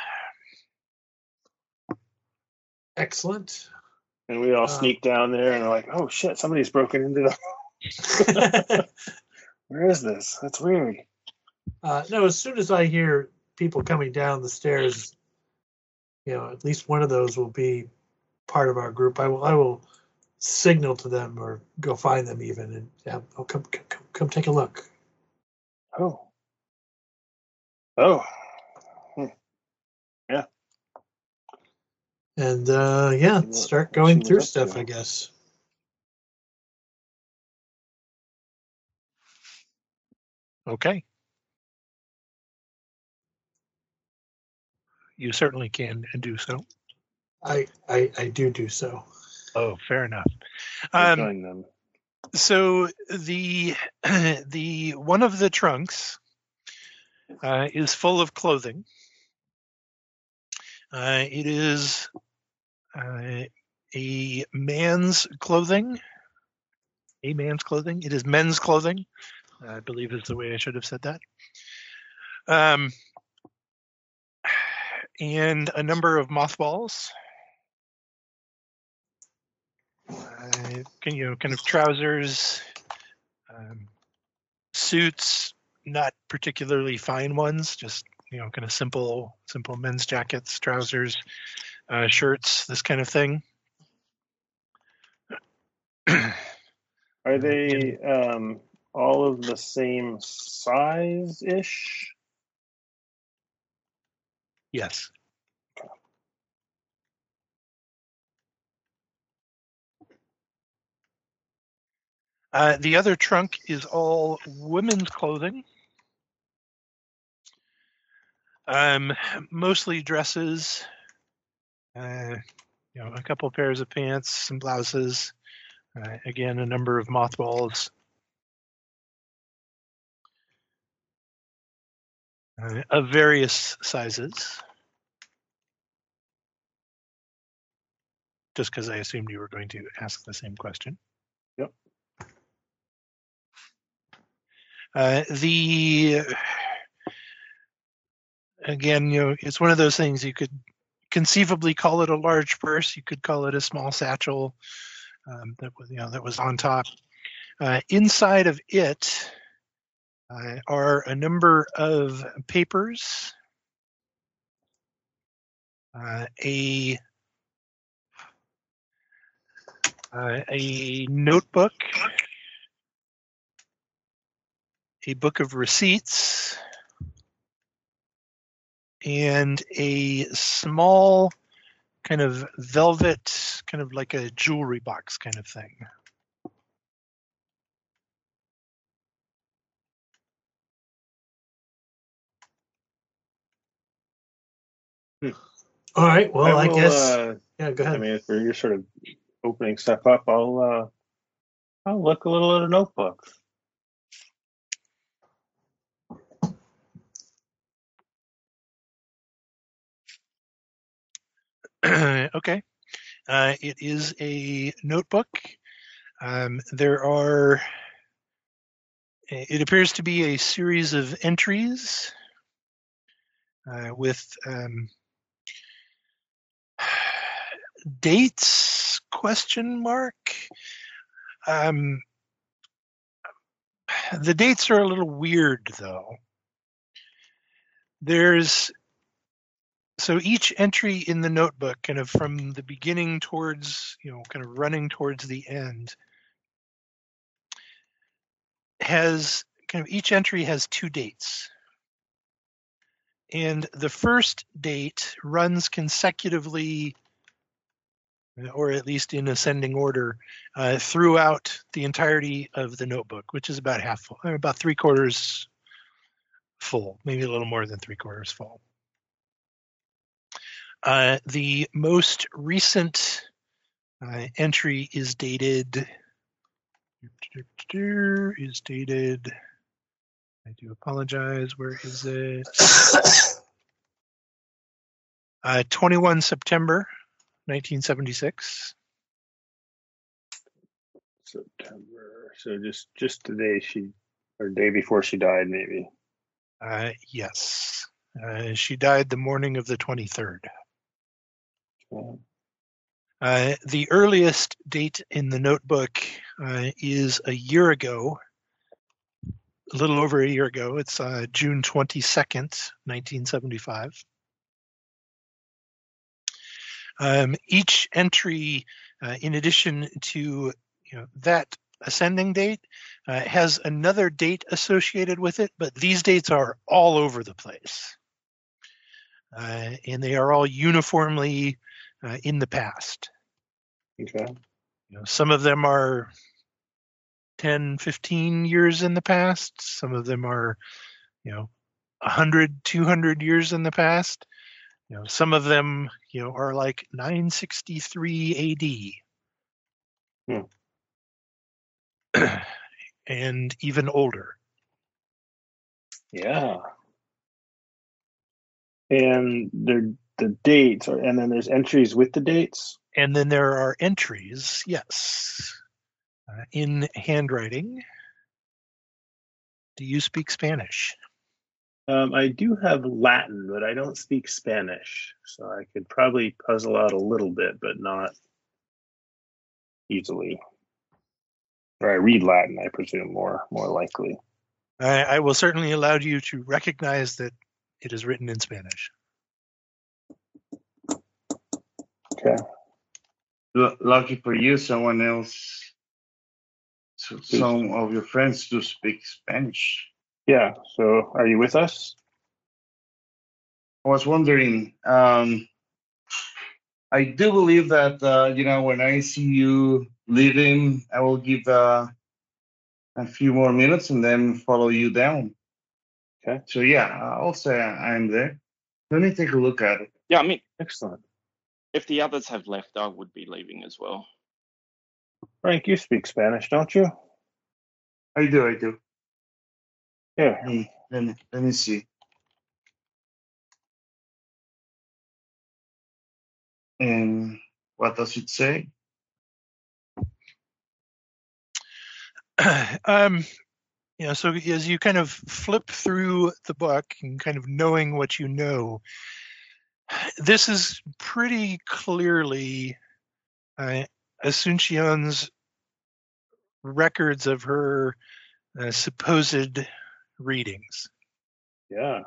Excellent. And we all Um, sneak down there and are like, oh shit, somebody's broken into the. Where is this? That's weird. uh, no, as soon as I hear people coming down the stairs, you know, at least one of those will be part of our group. I will, I will signal to them or go find them even, and yeah, oh, come, come, come, come take a look. Oh. Oh. Hmm. Yeah. And uh, yeah, See what- start what going she through was up stuff, to. I guess. Okay. You certainly can do so. I, I, I do do so. Oh, fair enough. We'll Um, join them. so the the one of the trunks uh, is full of clothing. Uh, it is uh, a man's clothing. A man's clothing. It is men's clothing, I believe is the way I should have said that. Um, and a number of mothballs. Uh, can you know, kind of trousers, um, suits, not particularly fine ones, just you know, kind of simple, simple men's jackets, trousers, uh, shirts, this kind of thing. Are they um, all of the same size ish? Yes. Uh, the other trunk is all women's clothing. Um, mostly dresses, uh, you know, a couple pairs of pants, some blouses, uh, again, a number of mothballs, uh, of various sizes. Just because I assumed you were going to ask the same question. Yep. Uh, the again, you know, it's one of those things you could conceivably call it a large purse. You could call it a small satchel um, that was, you know, that was on top. Uh, inside of it uh, are a number of papers, uh, a uh, a notebook, a book of receipts, and a small kind of velvet, kind of like a jewelry box kind of thing. All right. Well, I, will, guess. Uh, Yeah, go ahead. I mean, if you're sort of opening stuff up, I'll uh, I'll look a little at a notebook. Okay. Uh, it is a notebook. Um, there are, it appears to be a series of entries uh, with um, dates, question mark. Um, the dates are a little weird, though. There's, so each entry in the notebook, kind of from the beginning towards, you know, kind of running towards the end, has kind of each entry has two dates. And the first date runs consecutively, or at least in ascending order, uh, throughout the entirety of the notebook, which is about half full, or about three quarters full, maybe a little more than three quarters full. Uh, the most recent uh, entry is dated, is dated, I do apologize, where is it? Uh, twenty-first September, nineteen seventy-six. September. So just just the day she, or day before she died, maybe. Uh, yes. Uh, she died the morning of the twenty-third. Okay. Uh, the earliest date in the notebook uh, is a year ago, a little over a year ago. It's uh, June twenty-second, nineteen seventy-five. Um, each entry, uh, in addition to you know that ascending date, uh, has another date associated with it, but these dates are all over the place. Uh, and they are all uniformly uh, in the past. Okay. You know, some of them are ten, fifteen years in the past. Some of them are, you know, one hundred, two hundred years in the past. You know, some of them, you know, are like nine sixty-three A D. Hmm. And even older. Yeah. And they're the dates, are, and then there's entries with the dates. And then there are entries, yes, uh, in handwriting. Do you speak Spanish? Um, I do have Latin, but I don't speak Spanish, so I could probably puzzle out a little bit, but not easily. Or I read Latin, I presume, more more likely. I, I will certainly allow you to recognize that it is written in Spanish. Okay. L- lucky for you, someone else, so some of your friends do speak Spanish. Yeah. So, are you with us? I was wondering. Um, I do believe that uh, you know when I see you leaving, I will give uh, a few more minutes and then follow you down. Okay. So yeah, I'll say I'm there. Let me take a look at it. Yeah, I mean, Excellent. if the others have left, I would be leaving as well. Frank, you speak Spanish, don't you? I do, I do. Yeah. Hmm, let me let me see. And what does it say? um, you know, so as you kind of flip through the book and kind of knowing what you know, this is pretty clearly uh, Asuncion's records of her uh, supposed readings. Yeah.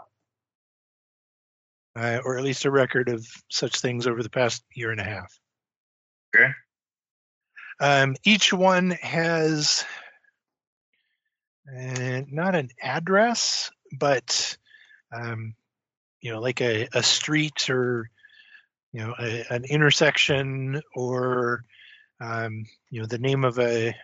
Uh, or at least a record of such things over the past year and a half. Okay. Um, each one has uh, not an address, but um, you know, like a, a street or you know, a, an intersection or, um, you know, the name of a,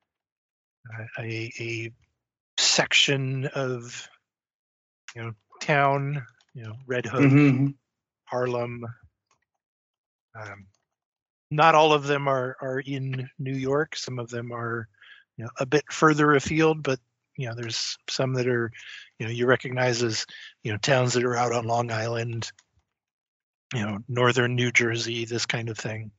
a, a section of, you know, town, you know, Red Hook, Mm-hmm. Harlem. Um, not all of them are, are in New York. Some of them are, you know, a bit further afield, but, you know, there's some that are, you know, you recognize as, you know, towns that are out on Long Island, you know, northern New Jersey, this kind of thing.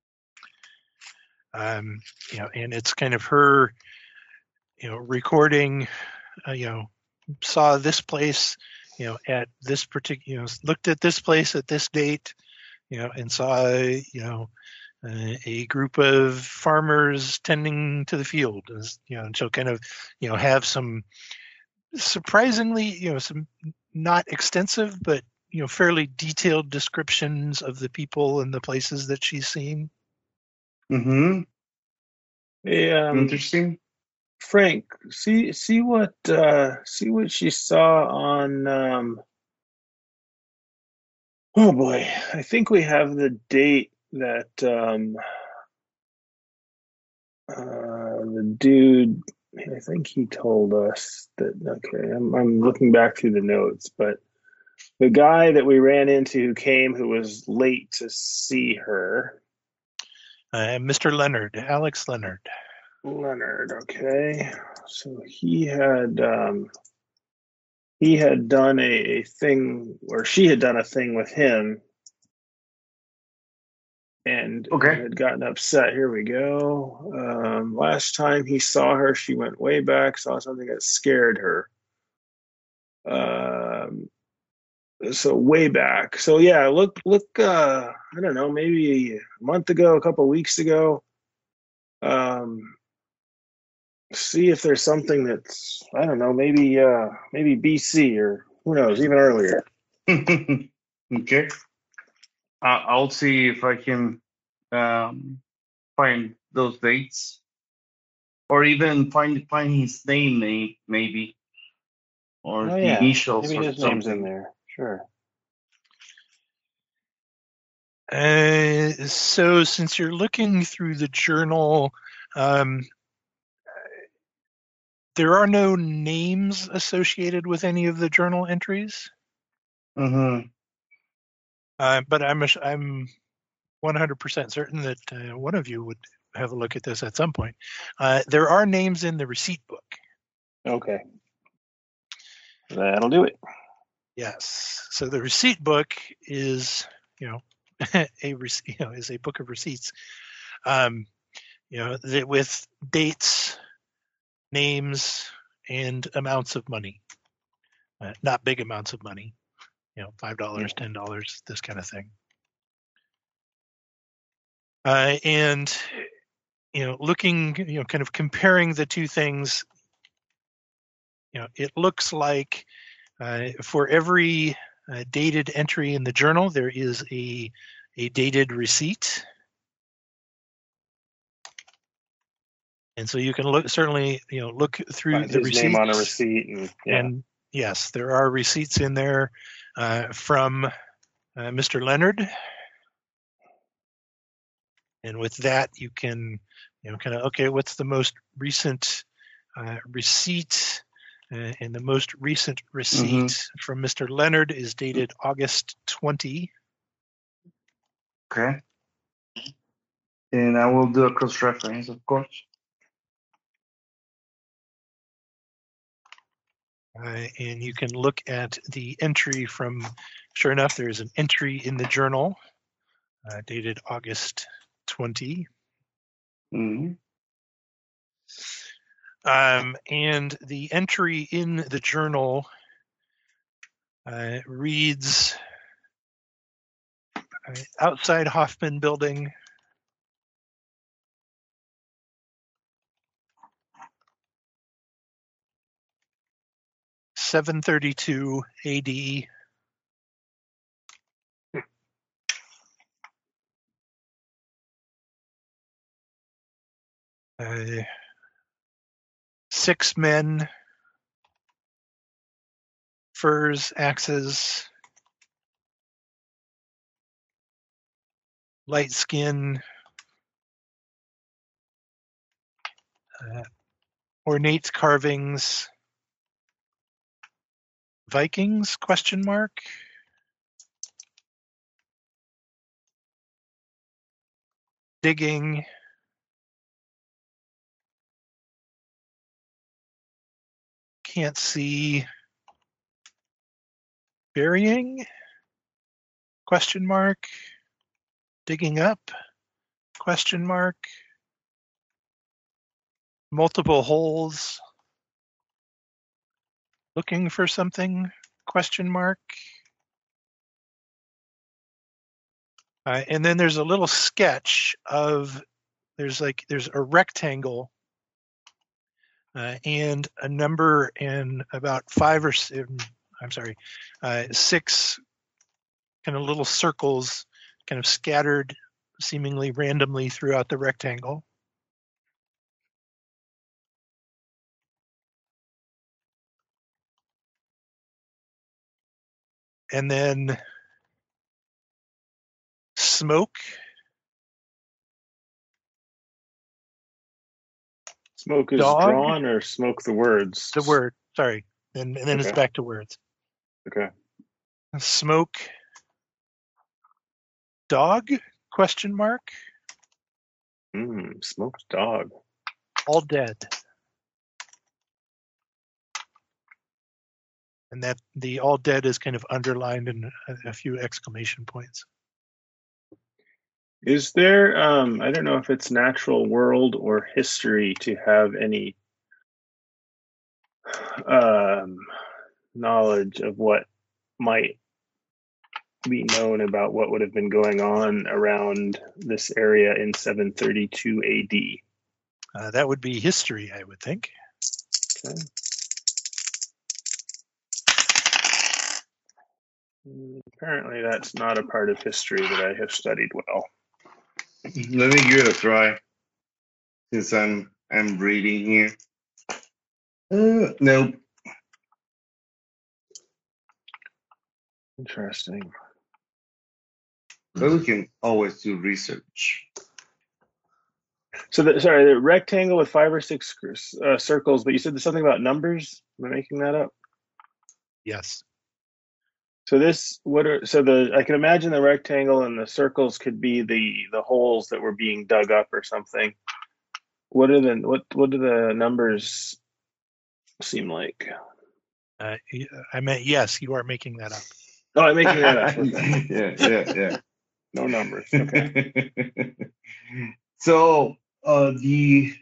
Um, you know, and it's kind of her, you know, recording, uh, you know, saw this place, you know, at this particular, you know, looked at this place at this date, you know, and saw, you know, uh, a group of farmers tending to the field, as, you know, and she'll kind of, you know, have some surprisingly, you know, some not extensive, but, you know, fairly detailed descriptions of the people and the places that she's seen. Mm-hmm. Hey, um, Interesting. Frank, see see what uh, see what she saw on. Um, oh boy, I think we have the date that um, uh, the dude. I think he told us that. Okay, I'm I'm looking back through the notes, but the guy that we ran into who came who was late to see her. Uh, Mister Leonard, Alex Leonard. Leonard, okay. So he had um, he had done a, a thing, or she had done a thing with him, and Okay. had gotten upset. Here we go. Um, last time he saw her, she went way back, saw something that scared her. Um, so way back. So yeah, look, look. Uh, I don't know, maybe a month ago, a couple of weeks ago. Um, see if there's something that's, I don't know, maybe uh maybe B C, or who knows, even earlier. Okay. Uh, I'll see if I can um, find those dates, or even find find his name, may- maybe, or Oh the yeah, initials maybe or his name's in something. there. Sure. Uh, so since you're looking through the journal, um, there are no names associated with any of the journal entries. Mm-hmm. Uh, but I'm I'm one hundred percent certain that uh, one of you would have a look at this at some point. Uh, there are names in the receipt book. Okay. That'll do it. Yes. So the receipt book is, you know, a you know is a book of receipts. Um, you know, that with dates, names, and amounts of money. Uh, not big amounts of money. You know, five dollars, ten dollars, this kind of thing. Uh, and you know, looking, you know, kind of comparing the two things, you know, it looks like uh, for every uh, dated entry in the journal, there is a a dated receipt. And so you can look, certainly, you know, look through Find the his name on a receipts. receipt, and yeah. And yes, there are receipts in there uh, from uh, Mister Leonard. And with that, you can, you know, kind of, okay, what's the most recent uh, receipt? Uh, and the most recent receipt Mm-hmm. from Mister Leonard is dated August twentieth. Okay. And I will do a cross-reference, of course. Uh, and you can look at the entry from, sure enough, there's an entry in the journal uh, dated August twentieth. Mm-hmm. Um, and the entry in the journal uh, reads uh, outside Hoffman Building, seven thirty-two A D. Uh, six men, furs, axes, light skin, uh, ornate carvings, Vikings, question mark. Digging. Can't see. Burying, question mark. Digging up, question mark. Multiple holes. Looking for something, question mark. Uh, and then there's a little sketch of, there's like, there's a rectangle uh, and a number and about five or, I'm sorry, uh, six kind of little circles kind of scattered seemingly randomly throughout the rectangle. And then smoke. Smoke is Dog. drawn or smoke the words? The word, sorry. And, and then Okay. it's back to words. Okay. Smoke. Dog, question mark. Mm, smoked dog. All dead. And that the all dead is kind of underlined in a, a few exclamation points. Is there, um, I don't know if it's natural world or history to have any um, knowledge of what might be known about what would have been going on around this area in seven thirty-two A D? Uh, that would be history, I would think. Okay. Apparently that's not a part of history that I have studied well. Let me give it a try, since I'm I'm reading here. Uh, nope. Interesting. But we can always do research. So, the, sorry, the rectangle with five or six uh, circles, but you said there's something about numbers? Am I making that up? Yes. So this, what are, so the, I can imagine the rectangle and the circles could be the, the holes that were being dug up or something. What are the, what, what do the numbers seem like? Uh, I meant, yes, you are making that up. Oh, I'm making that up. Okay. yeah, yeah, yeah. No numbers. Okay. So, uh, the,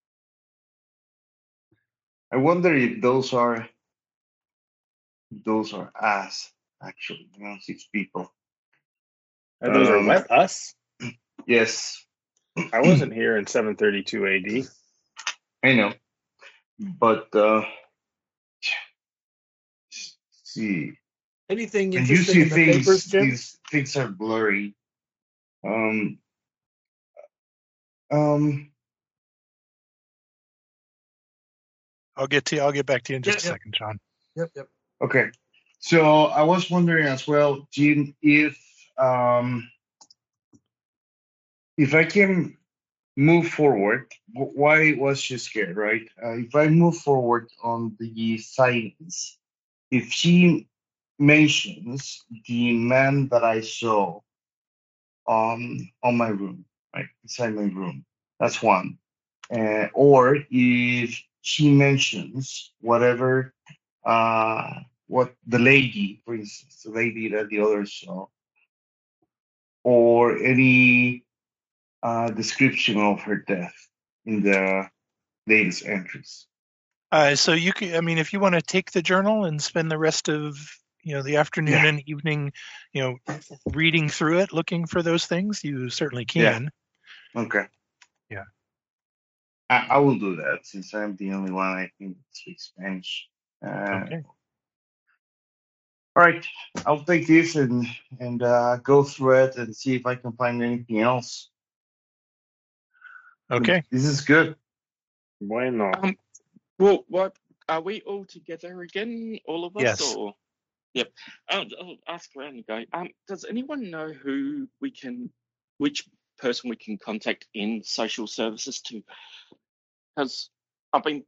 I wonder if those are, those are us, actually, you know, six people. Uh, those Um, are what? Us? Yes. I wasn't here in seven thirty-two A D. I know. But, uh, see. Anything When you interesting see in the things, papers, Jim? these things are blurry. Um, um, I'll get to you. I'll get back to you in just Yep, a yep. second, Sean. Yep, yep. okay. So I was wondering as well, Jim, if um, if I can move forward, wh- why was she scared, right? Uh, if I move forward on the silence, if she mentions the man that I saw on on my room, right inside my room, that's one. Uh, or if she mentions whatever, uh, what the lady, for instance, the lady that the others saw, or any uh, description of her death in the latest entries. Uh, so you can, I mean, if you want to take the journal and spend the rest of, you know, the afternoon Yeah. and evening, you know, reading through it, looking for those things, you certainly can. Okay. Yeah. I, I will do that since I'm the only one I think that speaks Spanish. Uh, Okay. All right, I'll take this and and uh, go through it and see if I can find anything else. Okay. This is good. Bueno. Um, well, what are we all together again? All of us, Yes. or yep? I'll, I'll ask around and go. Um, does anyone know who we can which person we can contact in social services to, because I've been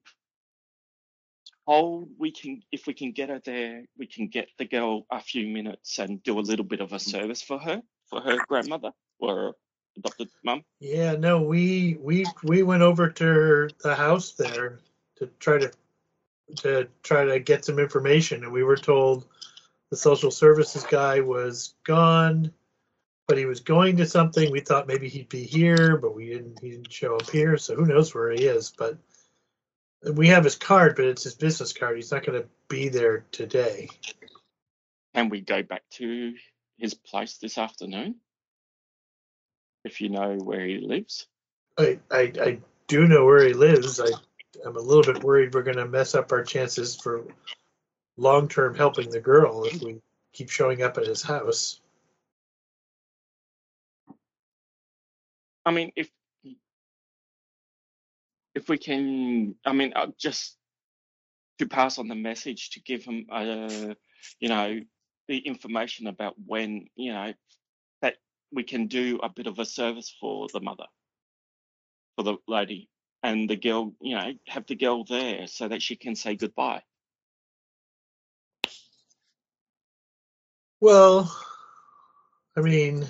told we can, if we can get her there, we can get the girl a few minutes and do a little bit of a service for her, for her grandmother or adopted mum. Yeah, no, we we we went over to the house there to try to to try to get some information, and we were told the social services guy was gone, but he was going to something. We thought maybe he'd be here, but we didn't. He didn't show up here, so who knows where he is? But we have his card, but it's his business card. He's not going to be there today. Can we go back to his place this afternoon? If you know where he lives. I I, I do know where he lives. I I'm a little bit worried we're going to mess up our chances for long-term helping the girl if we keep showing up at his house. I mean, if if we can, I mean, uh, just to pass on the message to give him, uh, you know, the information about when, you know, that we can do a bit of a service for the mother, for the lady, and the girl, you know, have the girl there so that she can say goodbye. Well, I mean,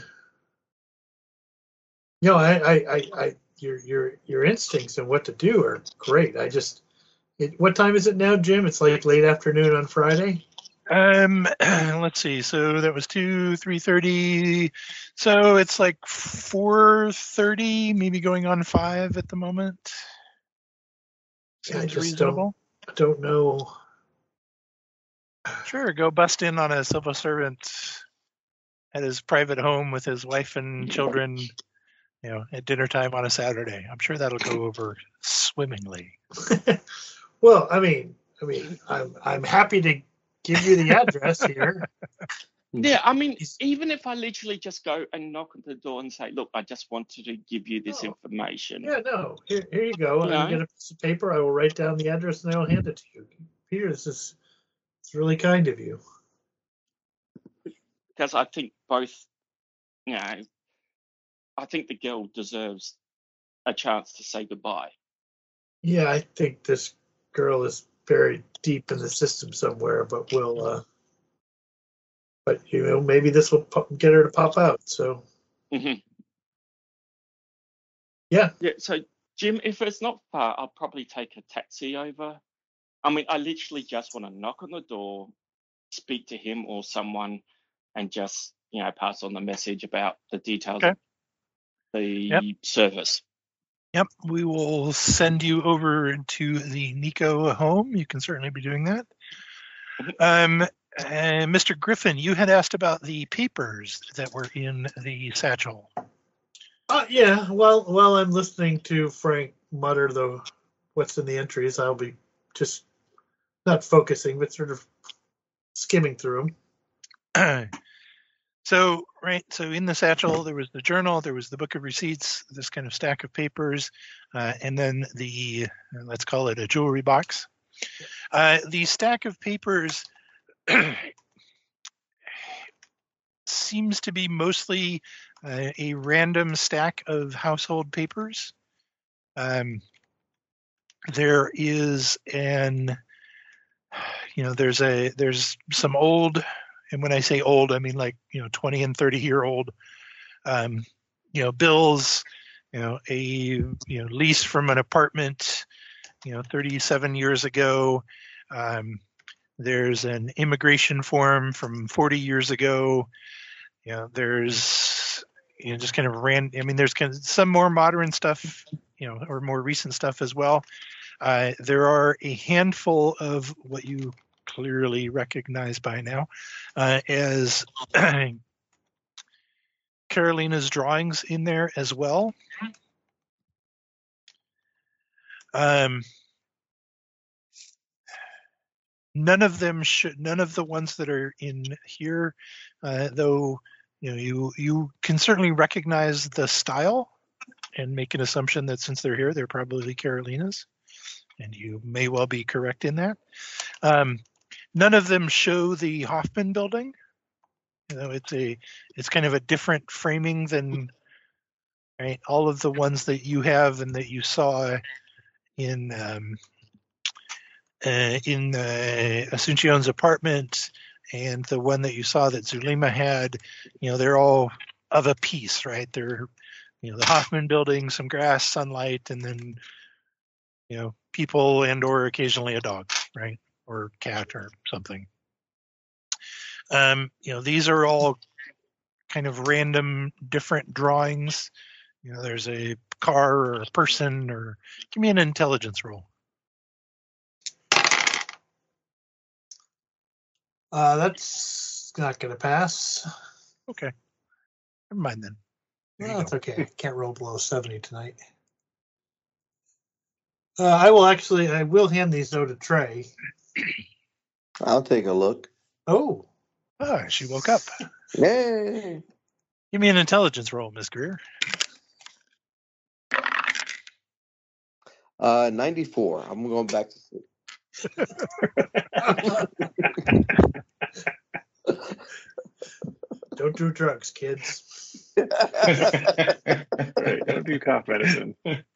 you know, I, I, I, I your your your instincts and what to do are great. I just, it, what time is it now, Jim? It's like late afternoon on Friday. Um, let's see. So that was two, three thirty. So it's like four thirty, maybe going on five at the moment. Yeah, I Seems just reasonable. don't don't know. Sure, go bust in on a civil servant at his private home with his wife and children, you know, at dinner time on a Saturday. I'm sure that'll go over swimmingly. Well, I mean, I mean, I'm I'm happy to give you the address here. Yeah, I mean, even if I literally just go and knock on the door and say, look, I just wanted to give you this Oh, information. Yeah, no, here, here you go. You I'm know? going to piece of paper. I will write down the address and I will hand it to you. Peter, this is it's really kind of you. Because I think both, you know, I think the girl deserves a chance to say goodbye. Yeah, I think this girl is buried deep in the system somewhere, but we'll, uh, but you know, maybe this will pop, get her to pop out. So, Mm-hmm. yeah. Yeah, so Jim, if it's not far, I'll probably take a taxi over. I mean, I literally just want to knock on the door, speak to him or someone, and just, you know, pass on the message about the details Okay. of the Yep. service. Yep, we will send you over to the Nico home. You can certainly be doing that. Um, uh, Mister Griffin, you had asked about the papers that were in the satchel. Uh, yeah, while while I'm listening to Frank mutter the what's in the entries, I'll be just not focusing, but sort of skimming through them. So, right, so in the satchel, there was the journal, there was the book of receipts, this kind of stack of papers, uh, and then the, let's call it a jewelry box. Uh, the stack of papers seems to be mostly uh, a random stack of household papers. Um, there is an, you know, there's a, there's some old, and when I say old, I mean like, you know, twenty and thirty year old, um, you know, bills, you know, a, you know, lease from an apartment, you know, thirty-seven years ago. Um, there's an immigration form from forty years ago. You know, there's, you know, just kind of ran, I mean, there's kind of some more modern stuff, you know, or more recent stuff as well. Uh, there are a handful of what you clearly recognize by now uh, as Carolina's drawings in there as well. Um, none of them should, none of the ones that are in here, uh, though, you know, you, you can certainly recognize the style and make an assumption that since they're here, they're probably Carolina's, and you may well be correct in that. Um, none of them show the Hoffman building. You know, it's a, it's kind of a different framing than right? All of the ones that you have and that you saw in um, uh, in uh, Asuncion's apartment, and the one that you saw that Zulema had, you know, they're all of a piece, right? They're, you know, the Hoffman building, some grass, sunlight, and then, you know, people and or occasionally a dog, right? Or cat or something. Um, you know, these are all kind of random, different drawings. You know, there's a car or a person, or give me an intelligence roll. Uh, that's not going to pass. Okay. Never mind then. There you No, it's go. okay. I can't roll below seventy tonight. Uh, I will actually, I will hand these though to Trey. I'll take a look. Oh, Ah, she woke up. Yay! Give me an intelligence roll, Miss Greer. Uh, ninety-four. I'm going back to sleep. don't do drugs, kids. Right, don't do cough medicine.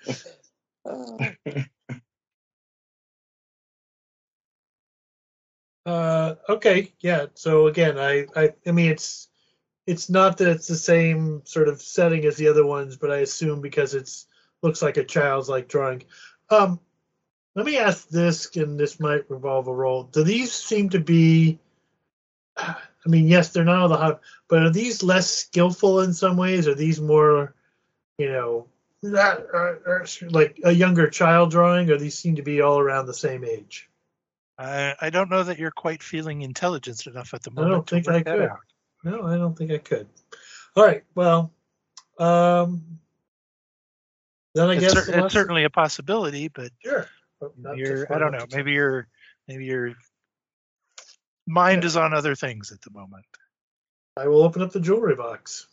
Uh, okay, yeah. So again, I, I, I mean, it's, it's not that it's the same sort of setting as the other ones, but I assume because it's looks like a child's like drawing. Um, let me ask this, and this might revolve a role. Do these seem to be? I mean, yes, they're not all the hot, but are these less skillful in some ways? Are these more, you know, not, or, or like a younger child drawing, or these seem to be all around the same age? I, I don't know that you're quite feeling intelligent enough at the I moment don't think to work I that could. out. No, I don't think I could. All right. Well, um, then I It's, guess cer- the it's lesson- certainly a possibility, but sure. But not you're, just I one don't know. entity. Maybe your maybe your mind Yeah. is on other things at the moment. I will open up the jewelry box.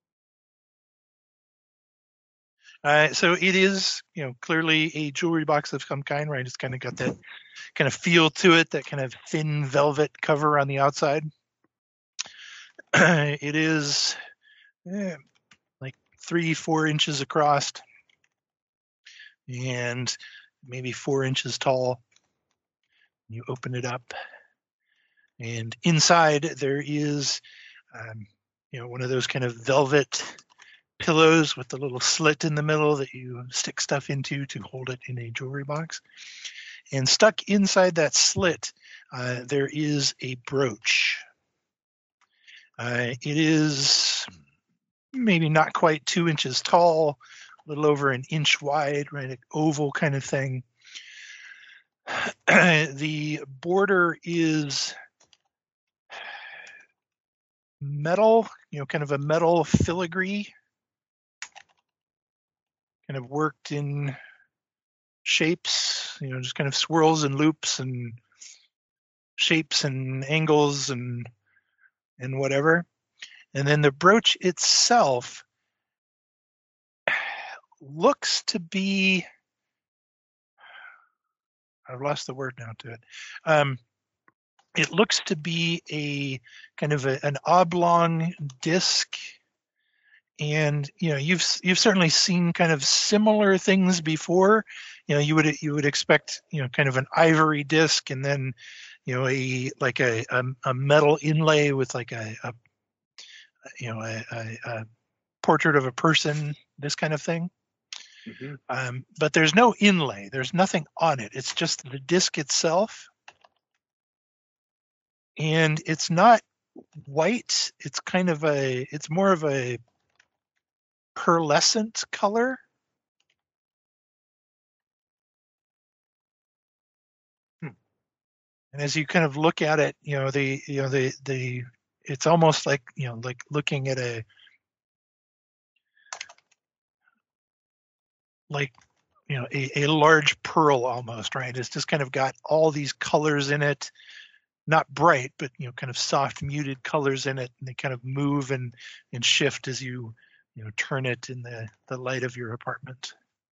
Uh, so it is, you know, clearly a jewelry box of some kind, right? It's kind of got that kind of feel to it, that kind of thin velvet cover on the outside. It is eh, like three, four inches across and maybe four inches tall. You open it up, and inside there is, um, you know, one of those kind of velvet pillows with the little slit in the middle that you stick stuff into to hold it in a jewelry box. And stuck inside that slit, uh, there is a brooch. Uh, it is maybe not quite two inches tall, a little over an inch wide, right? An oval kind of thing. The border is metal, you know, kind of a metal filigree, kind of worked in shapes, you know, just kind of swirls and loops and shapes and angles and and whatever. And then the brooch itself looks to be, I've lost the word now to it. Um, it looks to be a kind of a, an oblong disc. And you know, you've you've certainly seen kind of similar things before. You know, you would you would expect, you know, kind of an ivory disc, and then, you know, a like a a, a metal inlay with like a, a you know a, a, a portrait of a person, this kind of thing. Mm-hmm. Um, but there's no inlay. There's nothing on it. It's just the disc itself, and it's not white. It's kind of a. It's more of a pearlescent color. Hmm. And as you kind of look at it, you know, the you know the the it's almost like, you know, like looking at a like you know a, a large pearl almost, right? It's just kind of got all these colors in it, not bright, but, you know, kind of soft muted colors in it, and they kind of move and and shift as you you know turn it in the the light of your apartment.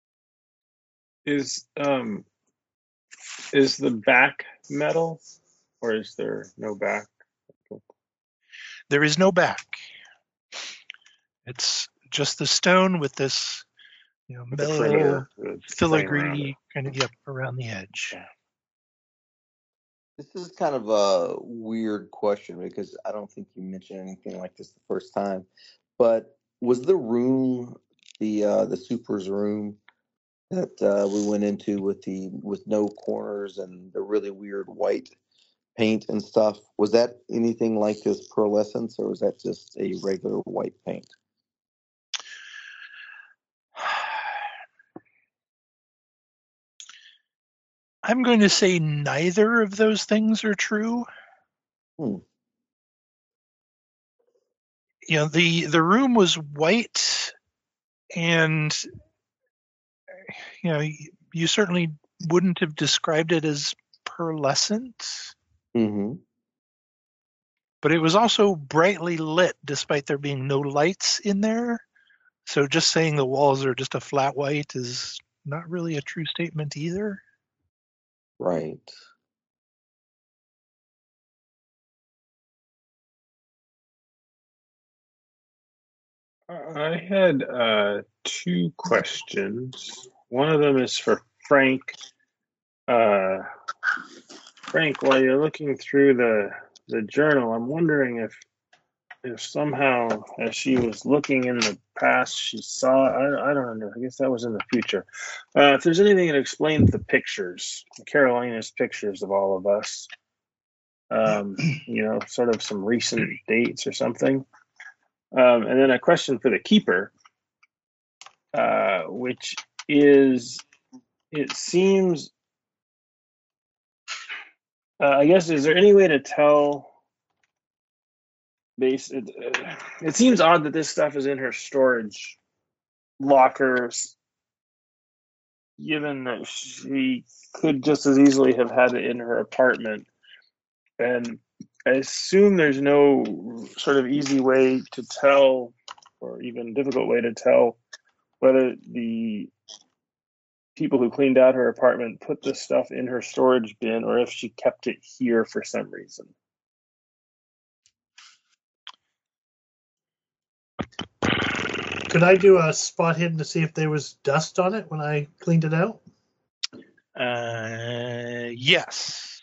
Is um is the back metal, or is there no back? There is no back. It's just the stone with this, you know, With the mellow perimeter, the frame around it. filigree kind of, yep, around the edge. Yeah. This is kind of a weird question because I don't think you mentioned anything like this the first time. But was the room, the uh, the super's room that uh, we went into with the with no corners and the really weird white paint and stuff, was that anything like this pearlescence, or was that just a regular white paint? I'm going to say neither of those things are true. Hmm. You know, the the room was white, and you know, you certainly wouldn't have described it as pearlescent, Mm-hmm. but it was also brightly lit despite there being no lights in there. So just saying the walls are just a flat white is not really a true statement either. Right. I had uh, two questions. One of them is for Frank. Uh, Frank, while you're looking through the the journal, I'm wondering if if somehow, as she was looking in the past, she saw, I, I don't know, I guess that was in the future. Uh, if there's anything that explains the pictures, Carolina's pictures of all of us, um, you know, sort of some recent dates or something. Um, and then a question for the keeper, uh, which is, it seems, uh, I guess, is there any way to tell? Base. It, uh, it seems odd that this stuff is in her storage lockers, given that she could just as easily have had it in her apartment. And I assume there's no sort of easy way to tell, or even difficult way to tell, whether the people who cleaned out her apartment put the stuff in her storage bin or if she kept it here for some reason. Could I do a spot hidden to see if there was dust on it when I cleaned it out? Uh, yes.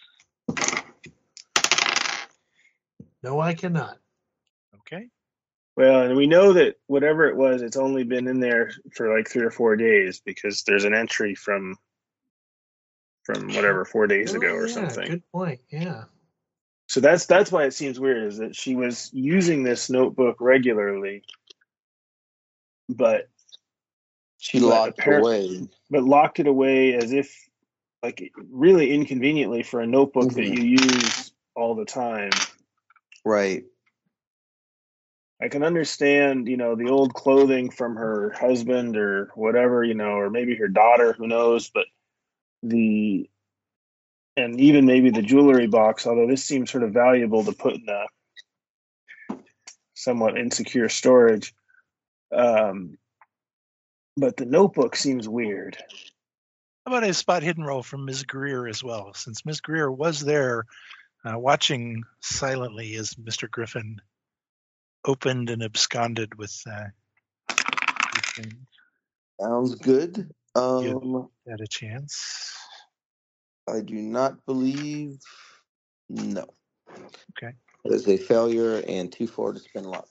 No, I cannot. Okay. Well, and we know that whatever it was, it's only been in there for like three or four days because there's an entry from from whatever four days Oh, ago or yeah, something. good point. Yeah. So that's that's why it seems weird, is that she was using this notebook regularly, but She but locked it apparent, away. but locked it away as if, like, really inconveniently for a notebook that Mhm. you use all the time. Right. I can understand, you know, the old clothing from her husband or whatever, you know, or maybe her daughter, who knows, but the, and even maybe the jewelry box, although this seems sort of valuable to put in a somewhat insecure storage. Um, but the notebook seems weird. How about a spot hidden roll from Miz Greer as well, since Miz Greer was there uh, watching silently as Mister Griffin opened and absconded with uh, these things. Sounds good. Um, You had a chance. I do not believe. No. Okay. It is a failure and two four to spin luck.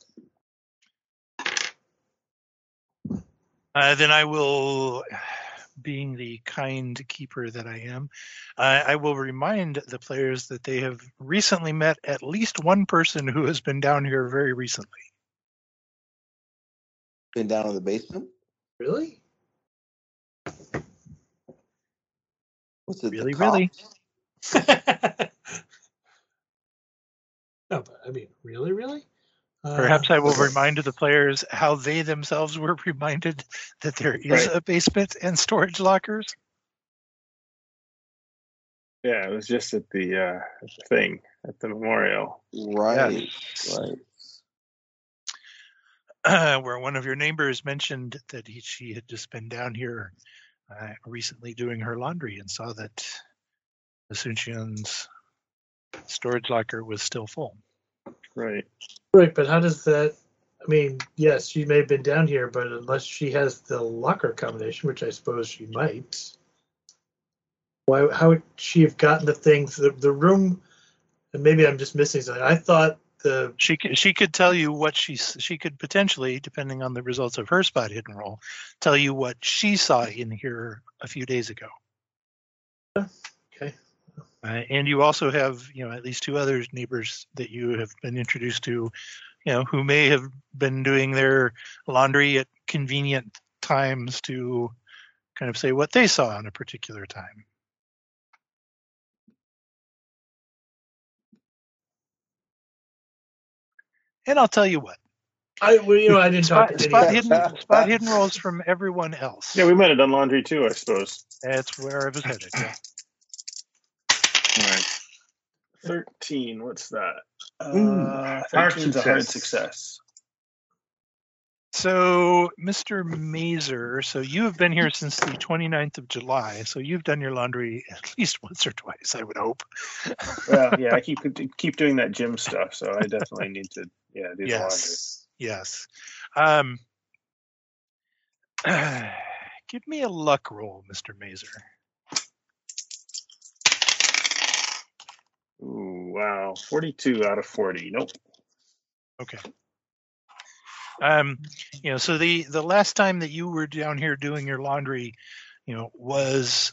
Uh, then I will, being the kind keeper that I am, uh, I will remind the players that they have recently met at least one person who has been down here very recently. Been down in the basement? Really? Was it Really, the really? cops? No, but I mean, really, really? Perhaps Uh, I will okay. remind the players how they themselves were reminded that there is Right. a basement and storage lockers. Yeah, it was just at the, uh, at the thing, at the memorial. Right. Yes. Right. Uh, where one of your neighbors mentioned that he, she had just been down here uh, recently doing her laundry and saw that the Sunshian's storage locker was still full. Right. right, but how does that I mean, yes, she may have been down here, but unless she has the locker combination, which I suppose she might, why? How would she have gotten the things? The, the room, and maybe I'm just missing something. I thought the She could, she could tell you what she she could potentially, depending on the results of her spot hidden roll, tell you what she saw in here a few days ago. okay. Uh, and you also have, you know, at least two other neighbors that you have been introduced to, you know, who may have been doing their laundry at convenient times to kind of say what they saw on a particular time. And I'll tell you what. I well, you know, I didn't talk Spot, to any spot of hidden them. spot hidden rolls from everyone else. Yeah, we might have done laundry too, I suppose. That's where I was headed. Yeah. All right. thirteen, what's that? Ooh, Uh, hard thirteen is a hard success. success. So, Mister Mazer, so you have been here since the twenty-ninth of July. So you've done your laundry at least once or twice, I would hope. Well, yeah, I keep keep doing that gym stuff, so I definitely need to, yeah, do the laundry. Yes, yes. Um, give me a luck roll, Mister Mazer. Ooh, wow, forty-two out of forty. Nope. Okay. Um, you know, so the the last time that you were down here doing your laundry, you know, was,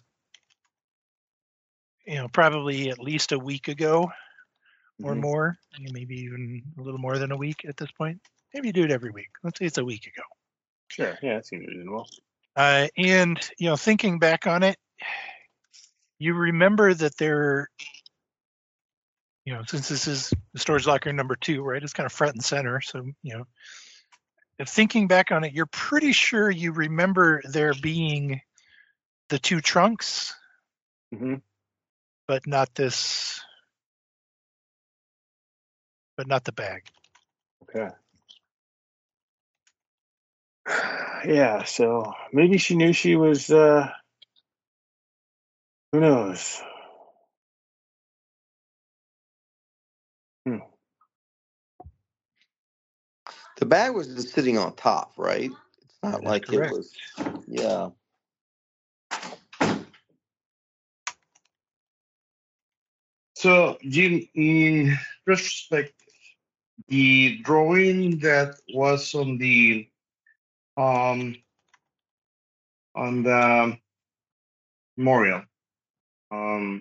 you know, probably at least a week ago or Mhm. more, maybe even a little more than a week at this point. Maybe you do it every week. Let's say it's a week ago. Sure, yeah, that seems reasonable. Uh, and, you know, thinking back on it, you remember that there, you know, since this is the storage locker number two, right, it's kind of front and center. So, you know, if thinking back on it, you're pretty sure you remember there being the two trunks, Mm-hmm. but not this, but not the bag. Okay. Yeah, so maybe she knew she was, uh, who knows? Hmm. The bag was just sitting on top, right? It's not That is like correct. it was. Yeah. So, Jim, in retrospect, the drawing that was on the um on the memorial, um,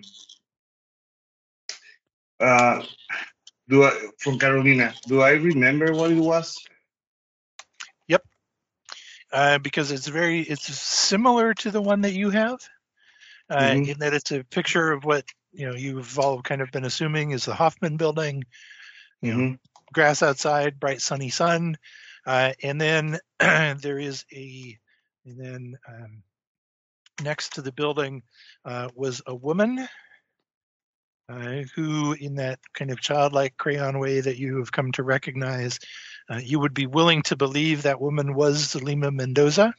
uh, do I from Carolina? Do I remember what it was? Yep. Uh, because it's very, it's similar to the one that you have, uh, Mm-hmm. in that it's a picture of what, you know, you've all kind of been assuming is the Hoffman building, you know, Mm-hmm. grass outside, bright sunny sun. Uh, and then there is a, and then um, next to the building uh, was a woman uh, who, in that kind of childlike crayon way that you have come to recognize, uh, you would be willing to believe that woman was Lima Mendoza,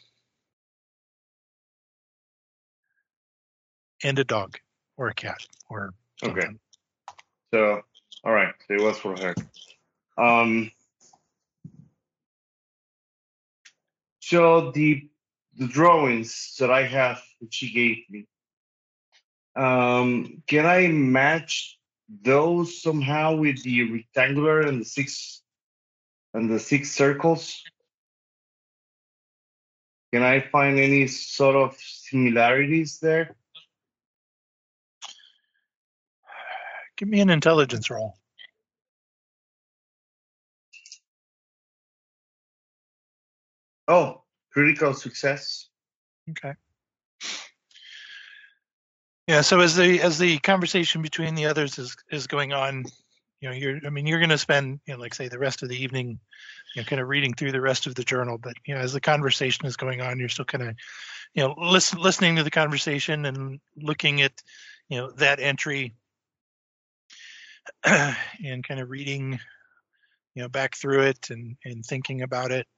and a dog or a cat or something. Okay. So, all right. So it was for her. Um. So the the drawings that I have that she gave me, um, can I match those somehow with the rectangular and the six and the six circles? Can I find any sort of similarities there? Give me an intelligence roll. Oh, critical success. Okay. Yeah. So as the as the conversation between the others is is going on, you know, you're I mean you're going to spend, you know, like say the rest of the evening, you know, kind of reading through the rest of the journal. But you know, as the conversation is going on, you're still kind of, you know, listen listening to the conversation and looking at, you know, that entry and kind of reading, you know, back through it and and thinking about it.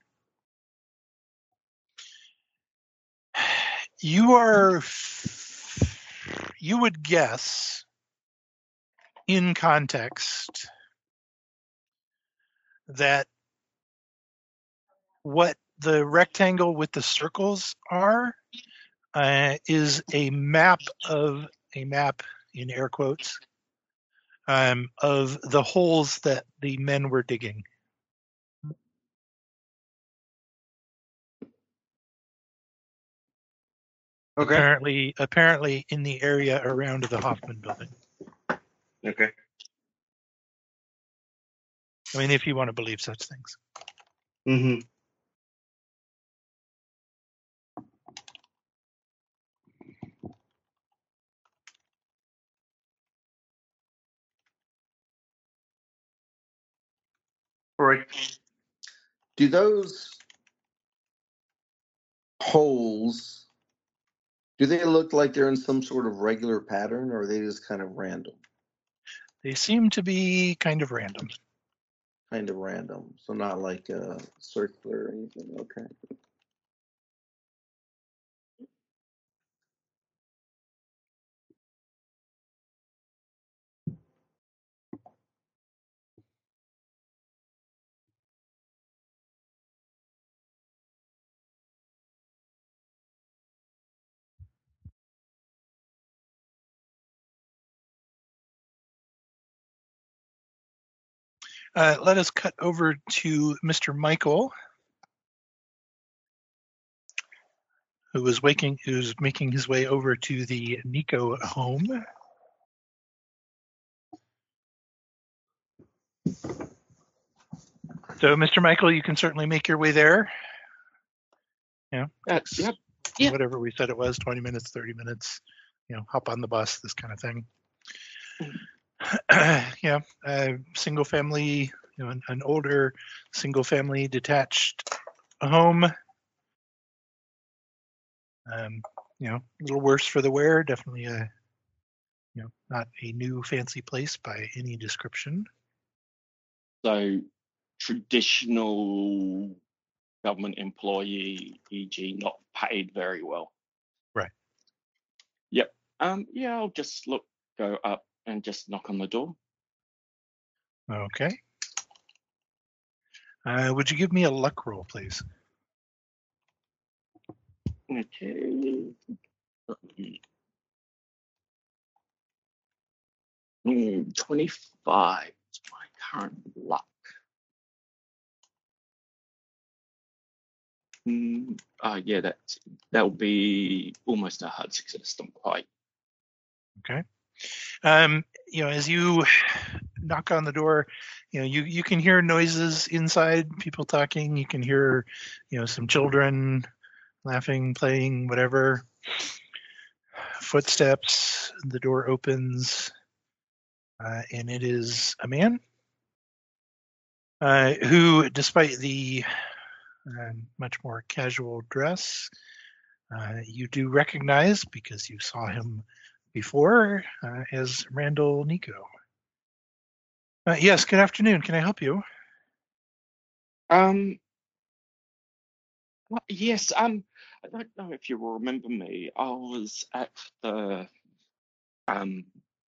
You are, you would guess in context that what the rectangle with the circles are uh, is a map of a map in air quotes um, of the holes that the men were digging. Okay. Apparently, apparently in the area around the Hoffman building. Okay. I mean, if you want to believe such things. Mm-hmm. Right. Do those holes, do they look like they're in some sort of regular pattern, or are they just kind of random? They seem to be kind of random. Kind of random, so not like uh, circular or anything. Okay. Uh, let us cut over to Mister Michael, who is waking, who's making his way over to the Nico home. So, Mister Michael, you can certainly make your way there. You know, Uh, takes yep. Yep. whatever we said it was, twenty minutes, thirty minutes. You know, hop on the bus, this kind of thing. Yeah, uh, single family, you know, an, an older single family detached home. Um, you know, a little worse for the wear. Definitely a, you know, not a new fancy place by any description. So traditional government employee, for example, not paid very well. Right. Yep. Um. Yeah. I'll just look, go up, and just knock on the door. Okay. Uh, would you give me a luck roll, please? Okay. Mm, twenty-five is my current luck. Mm, uh, yeah, that's that'll be almost a hard success. Not quite. Okay. Um, you know, as you knock on the door, you know, you, you can hear noises inside, people talking. You can hear, you know, some children laughing, playing, whatever. Footsteps. The door opens, uh, and it is a man uh, who, despite the uh, much more casual dress, uh, you do recognize because you saw him before uh, as Randall Nico. Uh, yes, good afternoon. Can I help you? Um. well, Yes. Um. I don't know if you will remember me. I was at the um.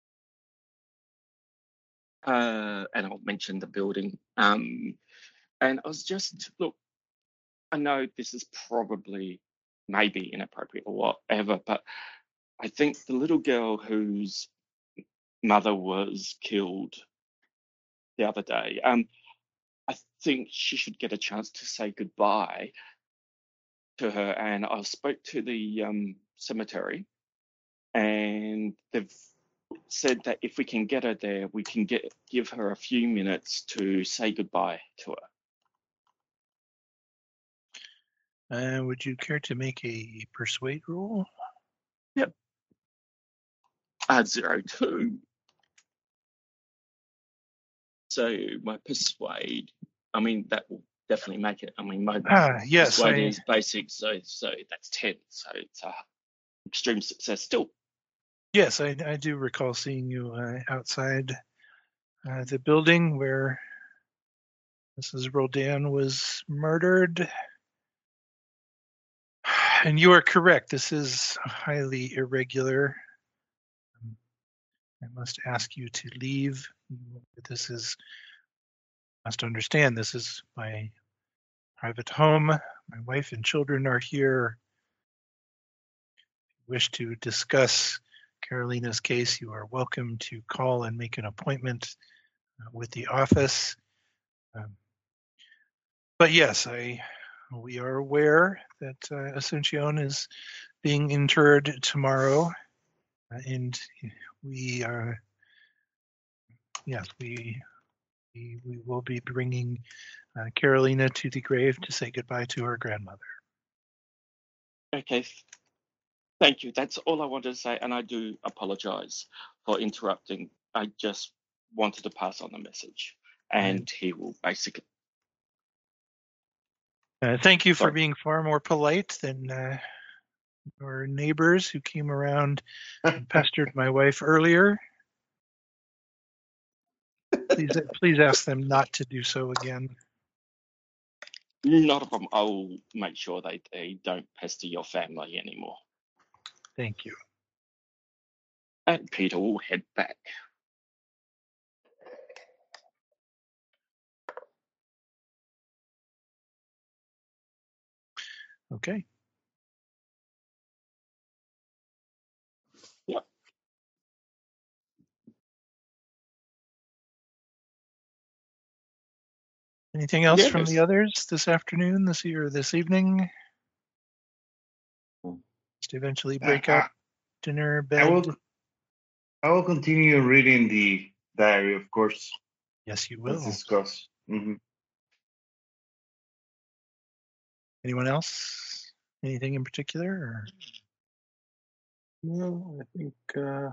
Uh. And I'll mention the building. Um. And I was just look. I know this is probably maybe inappropriate or whatever, but I think the little girl whose mother was killed the other day. Um. I think she should get a chance to say goodbye to her. And I spoke to the um, cemetery, and they've said that if we can get her there, we can get give her a few minutes to say goodbye to her. Uh, would you care to make a persuade roll? Yep. Uh, zero two. So my persuade, I mean, that will definitely make it. I mean, my Ah, yes, persuade I, is basic, so so that's ten. So it's a extreme success still. yes, I, I do recall seeing you uh, outside uh, the building where Missus Roldan was murdered. And you are correct. This is highly irregular. I must ask you to leave. This is, must understand, this is my private home. My wife and children are here. If you wish to discuss Carolina's case, you are welcome to call and make an appointment uh, with the office. Um, but yes, I we are aware that uh, Asuncion is being interred tomorrow, uh, and we are yes we we, we will be bringing uh, Carolina to the grave to say goodbye to her grandmother. Okay. Thank you. That's all I wanted to say, and I do apologize for interrupting. I just wanted to pass on the message, and Right. he will basically. Uh, thank you for Sorry. being far more polite than uh, our neighbors who came around and pestered my wife earlier. Please, please ask them not to do so again. Not a problem. I'll make sure they, they don't pester your family anymore. Thank you. And Peter will head back. Okay. Yep. Anything else from Yes. the others this afternoon, this year, this evening? Just eventually break I, up, I, dinner, I bed. will. I will continue reading the diary, of course, Yes, you as will. discussed. Mm-hmm. Anyone else? Anything in particular? Or? No, I think uh,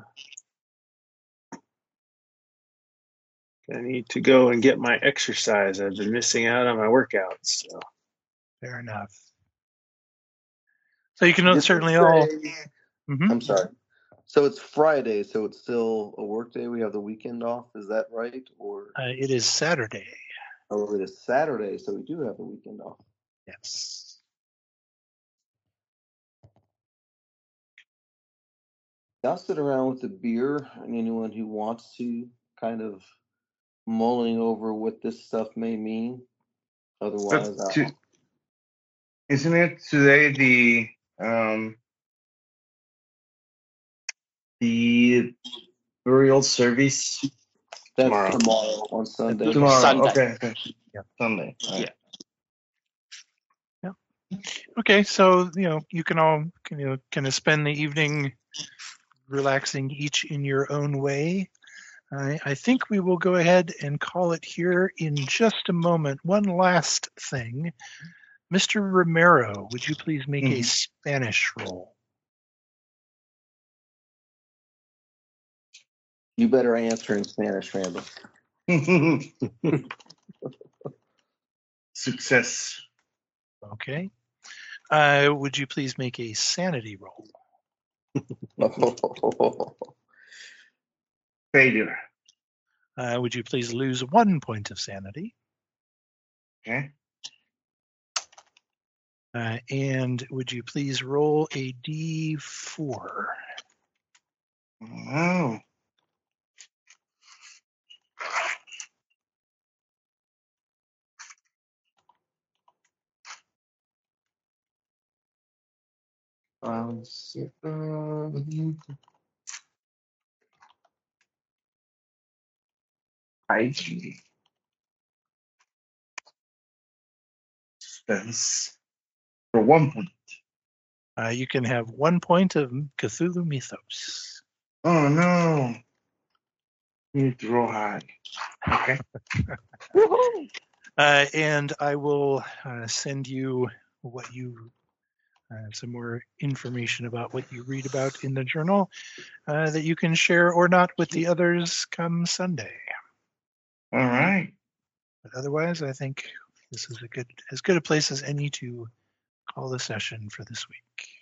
I need to go and get my exercise. I've been missing out on my workouts. So. Fair enough. So you can Did we certainly all. say? Mhm. I'm sorry. So it's Friday, so it's still a work day. We have the weekend off. Is that right? Or Uh, it is Saturday. oh, it is Saturday, so we do have the weekend off. Yes. I'll sit around with a beer, and anyone who wants to kind of mulling over what this stuff may mean. But Otherwise, to, I'll. isn't it today the um the burial service? That's Tomorrow. tomorrow on I Sunday. believe Tomorrow. Sunday. Okay. Okay. Yeah. Sunday. All right. Yeah. Okay, so you know you can all can, you know, kind of spend the evening relaxing each in your own way. I, I think we will go ahead and call it here in just a moment. One last thing. Mister Romero, would you please make a Mhm. Spanish roll? You better answer in Spanish, Randall. Success. Okay. Uh, would you please make a sanity roll? Failure. Uh, would you please lose one point of sanity? Okay. Uh, and would you please roll a d four? Oh. Um, seven. I G. Suspense. For one point. Uh, you can have one point of Cthulhu Mythos. Oh no. You need to roll high. Okay. Uh, and I will uh, send you what you uh, some more information about what you read about in the journal uh, that you can share or not with the others come Sunday. All right. But otherwise, I think this is a good as good a place as any to call the session for this week.